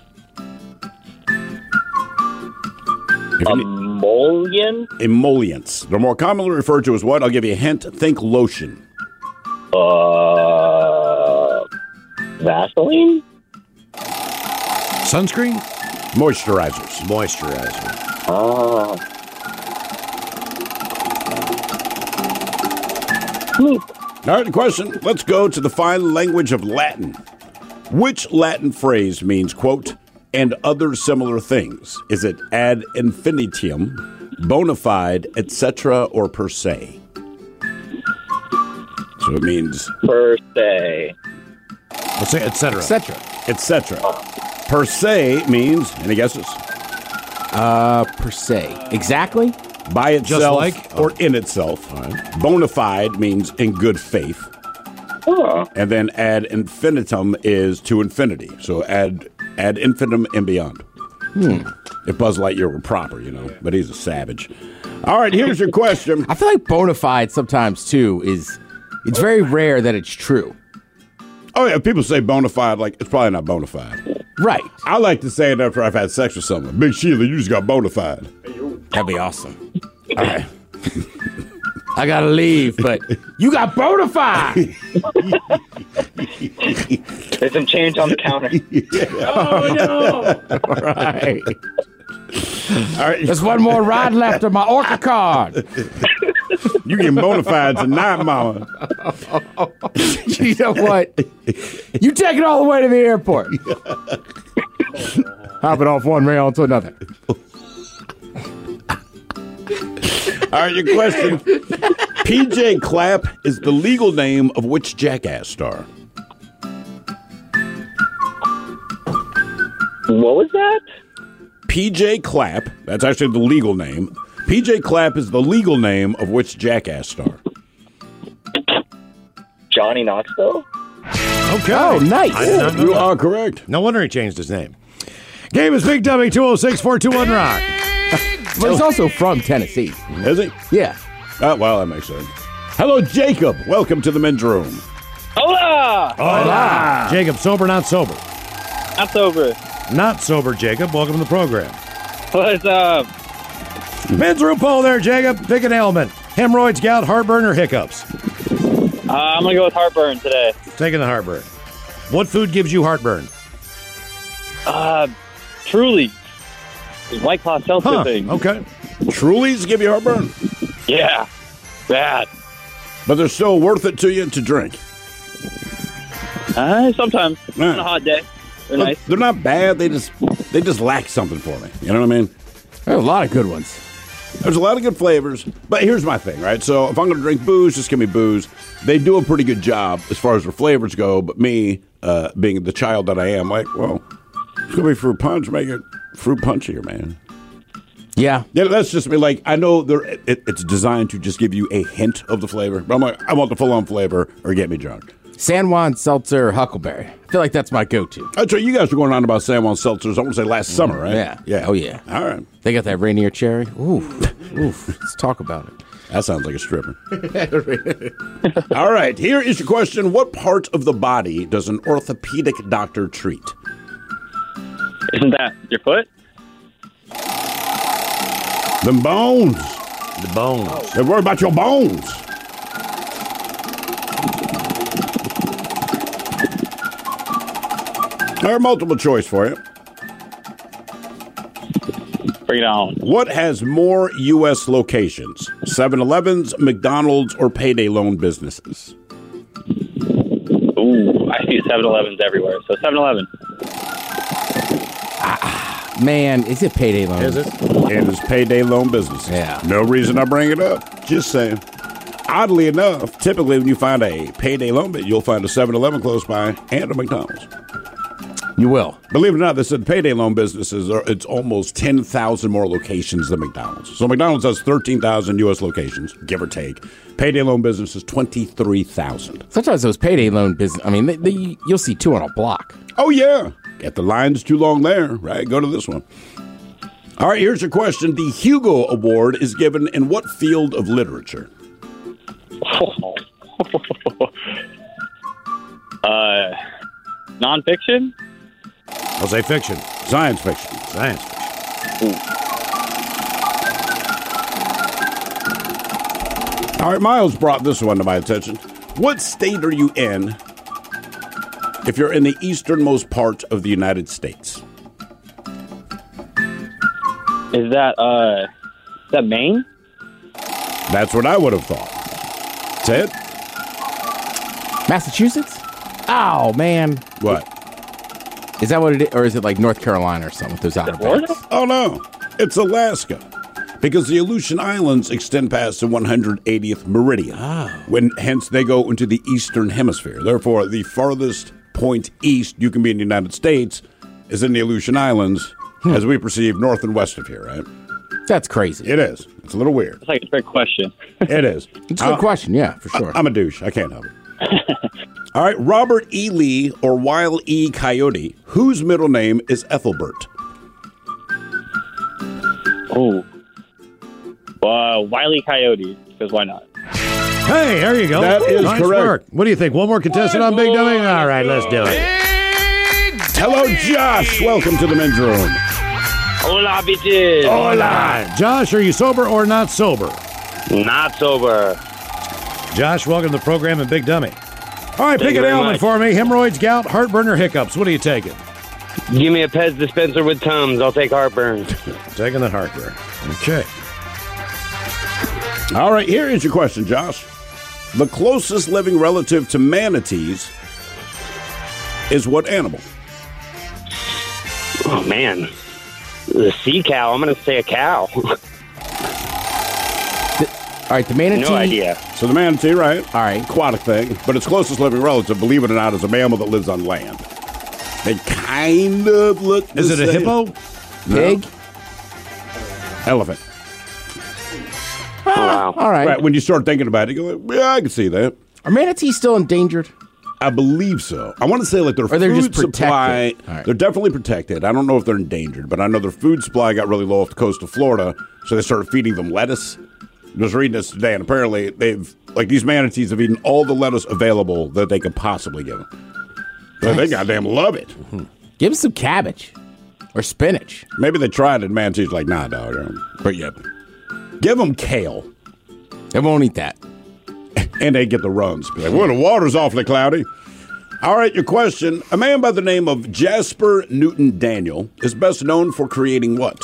Emollient? Emollients. They're more commonly referred to as what? I'll give you a hint. Think lotion. Uh, Vaseline? Sunscreen? Moisturizers. Moisturizer. Ah. All right, the question. Let's go to the fine language of Latin. Which Latin phrase means, quote, and other similar things? Is it ad infinitum, bona fide, et cetera, or per se? So it means... Per se. Let's say et cetera. Et cetera. Et cetera. Per se means, any guesses? Uh, per se. Exactly? By itself like? or in itself. Right. Bona fide means in good faith. Oh. And then ad infinitum is to infinity. So ad ad infinitum and beyond. Hmm. If Buzz Lightyear were proper, you know, but he's a savage. All right, here's your question. I feel like bona fide sometimes, too, is... It's very rare that it's true. Oh, yeah, people say bona fide, like, it's probably not bona fide. Right. I like to say it after I've had sex with someone. Big Sheila, you just got bona fide. That'd be awesome. All right. I gotta leave, but you got bona fide. There's some change on the counter. Oh, no. All right. All right. There's one more ride left of my Orca card. You getting bona fide tonight, mama. You know what? You take it all the way to the airport. Hopping off one rail onto another. All right, your question. P J Clapp is the legal name of which Jackass star? What was that? P J Clapp, that's actually the legal name. P J Clapp is the legal name of which Jackass star? Johnny Knoxville? Okay. Oh, nice. I did not know You that. are correct. No wonder he changed his name. Game is Big Dummy two oh six, four two one rock. But he's also from Tennessee. Is he? Yeah. Uh, well, that makes sense. Hello, Jacob. Welcome to the men's room. Hola! Hola. Jacob, sober, not sober? Not sober. Not sober, Jacob. Welcome to the program. What's up? Men's room poll there, Jacob. Pick an ailment. Hemorrhoids, gout, heartburn, or hiccups? Uh, I'm going to go with heartburn today. Taking the heartburn. What food gives you heartburn? Uh, Truly. White Claw seltzer Huh, thing. okay. Trulies give you heartburn? Yeah. Bad. But they're still worth it to you to drink. Uh, sometimes. Right. On a hot day. They're Look, nice. They're not bad. They just they just lack something for me. You know what I mean? There are a lot of good ones. There's a lot of good flavors. But here's my thing, right? So if I'm going to drink booze, just give me booze. They do a pretty good job as far as their flavors go. But me, uh, being the child that I am, like, well, it's going to be fruit punch. Make it fruit punchier, man. Yeah. Yeah, that's just me. Like, I know they're, it, it's designed to just give you a hint of the flavor. But I'm like, I want the full-on flavor or get me drunk. San Juan Seltzer, Huckleberry. I feel like that's my go-to. That's right. You guys were going on about San Juan Seltzers, I want to say last summer, right? Yeah. Yeah. Oh, yeah. All right. They got that Rainier cherry. Ooh. Oof. Let's talk about it. That sounds like a stripper. All right. Here is your question. What part of the body does an orthopedic doctor treat? Isn't that your foot? Them bones. The bones. They worry about your bones. I have multiple choice for you. Bring it on. What has more U S locations? seven elevens, McDonald's, or payday loan businesses? Ooh, I see seven elevens everywhere. So seven eleven. Man, is it payday loan? Is it? It is payday loan businesses. Yeah. No reason I bring it up. Just saying. Oddly enough, typically when you find a payday loan bit, you'll find a seven eleven close by and a McDonald's. You will. Believe it or not, they said payday loan businesses, are it's almost ten thousand more locations than McDonald's. So McDonald's has thirteen thousand U S locations, give or take. Payday loan business is twenty-three thousand. Sometimes those payday loan business, I mean, they, they, you'll see two on a block. Oh, yeah. If the line's too long there, right? Go to this one. All right, here's your question. The Hugo Award is given in what field of literature? Uh, nonfiction? I'll say fiction. Science fiction. Science fiction. All right, Miles brought this one to my attention. What state are you in if you're in the easternmost part of the United States? Is that, uh, is that Maine? That's what I would have thought. Ted? Massachusetts? Oh, man. What? Is that what it is? Or is it like North Carolina or something with those outer banks? Oh, no. It's Alaska. Because the Aleutian Islands extend past the one hundred eightieth meridian. Oh. When, hence, they go into the eastern hemisphere. Therefore, the farthest point east you can be in the United States is in the Aleutian Islands, hmm. as we perceive north and west of here, right? That's crazy. It is. It's a little weird. It's like a trick question. It is. It's a good question, yeah, for sure. I, I'm a douche. I can't help it. All right, Robert E. Lee or Wile E. Coyote, whose middle name is Ethelbert? Oh. Uh, Wile E. Coyote, because why not? Hey, there you go. That is nice correct. Work. What do you think? One more contestant on Big Dummy? All right, let's do it. Hello, Josh. Welcome to the men's room. Hola, bitches. Hola. Josh, are you sober or not sober? Not sober. Josh, welcome to the program and Big Dummy. All right, Thank pick you an very element much. for me. Hemorrhoids, gout, heartburn, or hiccups. What are you taking? Give me a Pez dispenser with Tums. I'll take heartburn. Taking the heartburn. Okay. All right, here is your question, Josh. The closest living relative to manatees is what animal? Oh, man. The sea cow. I'm going to say a cow. All right, the manatee. No idea. So the manatee, right? All right. Aquatic thing. But its closest living relative, believe it or not, is a mammal that lives on land. They kind of look the Is it a same. hippo? Pig? No. Elephant. Oh, wow. All right. Right, when you start thinking about it, you go, like, yeah, I can see that. Are manatees still endangered? I believe so. I want to say like their Or they're food just supply, protected. All right. they're definitely protected. I don't know if they're endangered, but I know their food supply got really low off the coast of Florida, so they started feeding them lettuce. I was reading this today, and apparently they've, like these manatees have eaten all the lettuce available that they could possibly give them. Nice. They goddamn love it. Mm-hmm. Give them some cabbage or spinach. Maybe they tried it, and manatees like, nah, dog. But yeah, give them kale. They won't eat that. And they get the runs. Be like, well, the water's awfully cloudy. All right, your question. A man by the name of Jasper Newton Daniel is best known for creating what?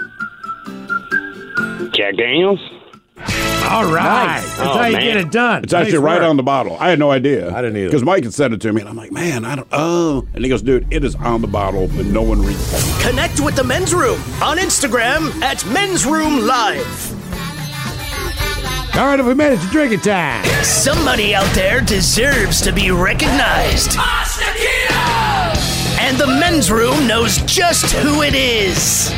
Jack Daniels? All right. Nice. That's Oh, how you man. get it done. It's actually Nice right work. on the bottle. I had no idea. I didn't either. Because Mike had sent it to me, and I'm like, man, I don't, oh. And he goes, dude, it is on the bottle, but no one reads it. Connect with the Men's Room on Instagram at Men's Room Live. All right, if we made it to drinking time. Somebody out there deserves to be recognized. And the Men's Room knows just who it is.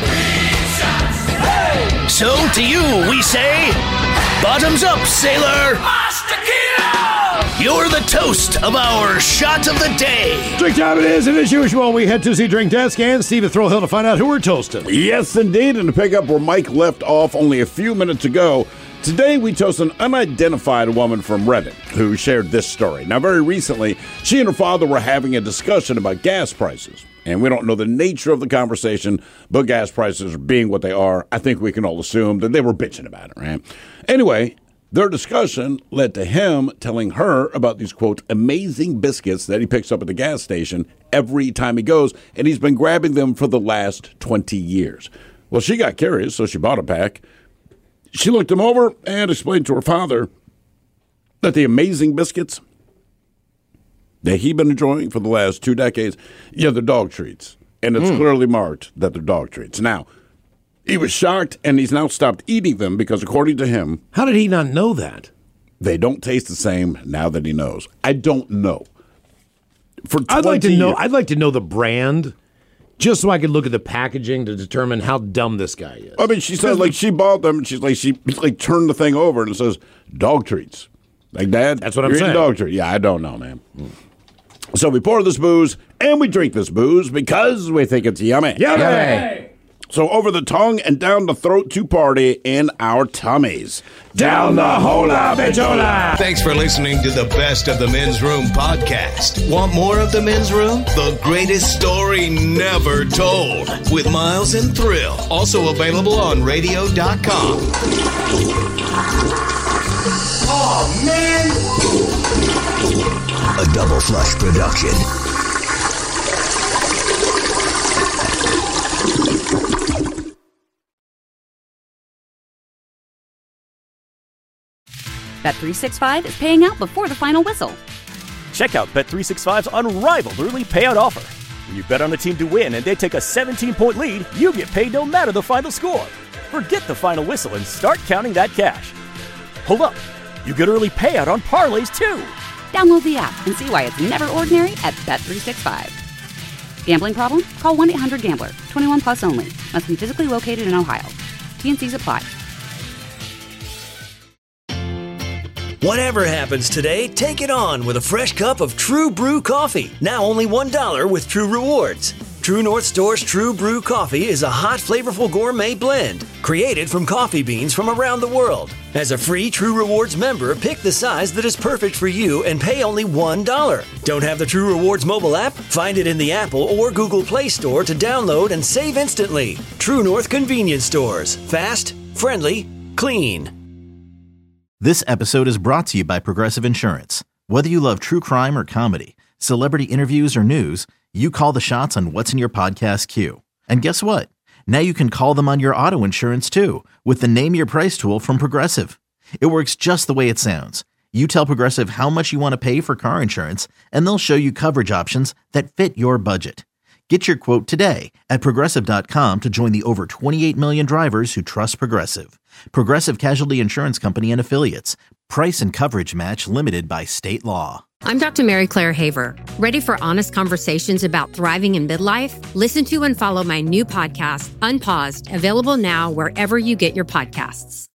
So to you, we say, bottoms up, sailor. You're the toast of our shot of the day. Drink time it is, and as usual, we head to the drink desk and Steve at Thrill Hill to find out who we're toasting. Yes, indeed. And to pick up where Mike left off only a few minutes ago, today we toast an unidentified woman from Reddit who shared this story. Now, very recently, she and her father were having a discussion about gas prices. And we don't know the nature of the conversation, but gas prices being what they are, I think we can all assume that they were bitching about it, right? Anyway, their discussion led to him telling her about these, quote, amazing biscuits that he picks up at the gas station every time he goes, and he's been grabbing them for the last twenty years. Well, she got curious, so she bought a pack. She looked them over and explained to her father that the amazing biscuits that he'd been enjoying for the last two decades, yeah, they're dog treats. And it's mm. clearly marked that they're dog treats. Now, he was shocked, and he's now stopped eating them because, according to him... How did he not know that? They don't taste the same now that he knows. I don't know. For I'd like to know. years, I'd like to know the brand, just so I could look at the packaging to determine how dumb this guy is. I mean, she said, like, she bought them, and she's like, she like turned the thing over, and it says, dog treats. Like, Dad, that's what I'm you're saying. eating dog treats. Yeah, I don't know, man. Mm. So we pour this booze, and we drink this booze because we think it's yummy. Yummy! Yummy. So over the tongue and down the throat to party in our tummies. Down the hola, bijola! Thanks for listening to the Best of the Men's Room podcast. Want more of the Men's Room? The greatest story never told. With Miles and Thrill. Also available on radio dot com. Oh, man! A Double Flush production. Bet three sixty-five is paying out before the final whistle. Check out Bet three sixty-five's unrivaled early payout offer. When you bet on a team to win and they take a seventeen-point lead, you get paid no matter the final score. Forget the final whistle and start counting that cash. Hold up. You get early payout on parlays, too. Download the app and see why it's never ordinary at Bet three sixty-five. Gambling problem? Call one eight hundred gambler. twenty-one plus only. Must be physically located in Ohio. T N Cs apply. Whatever happens today, take it on with a fresh cup of True Brew coffee. Now only one dollar with True Rewards. True North Store's True Brew coffee is a hot, flavorful gourmet blend created from coffee beans from around the world. As a free True Rewards member, pick the size that is perfect for you and pay only one dollar. Don't have the True Rewards mobile app? Find it in the Apple or Google Play Store to download and save instantly. True North Convenience Stores. Fast, friendly, clean. This episode is brought to you by Progressive Insurance. Whether you love true crime or comedy, celebrity interviews or news, you call the shots on what's in your podcast queue. And guess what? Now you can call them on your auto insurance too with the Name Your Price tool from Progressive. It works just the way it sounds. You tell Progressive how much you want to pay for car insurance, and they'll show you coverage options that fit your budget. Get your quote today at Progressive dot com to join the over twenty-eight million drivers who trust Progressive. Progressive Casualty Insurance Company and Affiliates. Price and coverage match limited by state law. I'm Doctor Mary Claire Haver. Ready for honest conversations about thriving in midlife? Listen to and follow my new podcast, Unpaused, available now wherever you get your podcasts.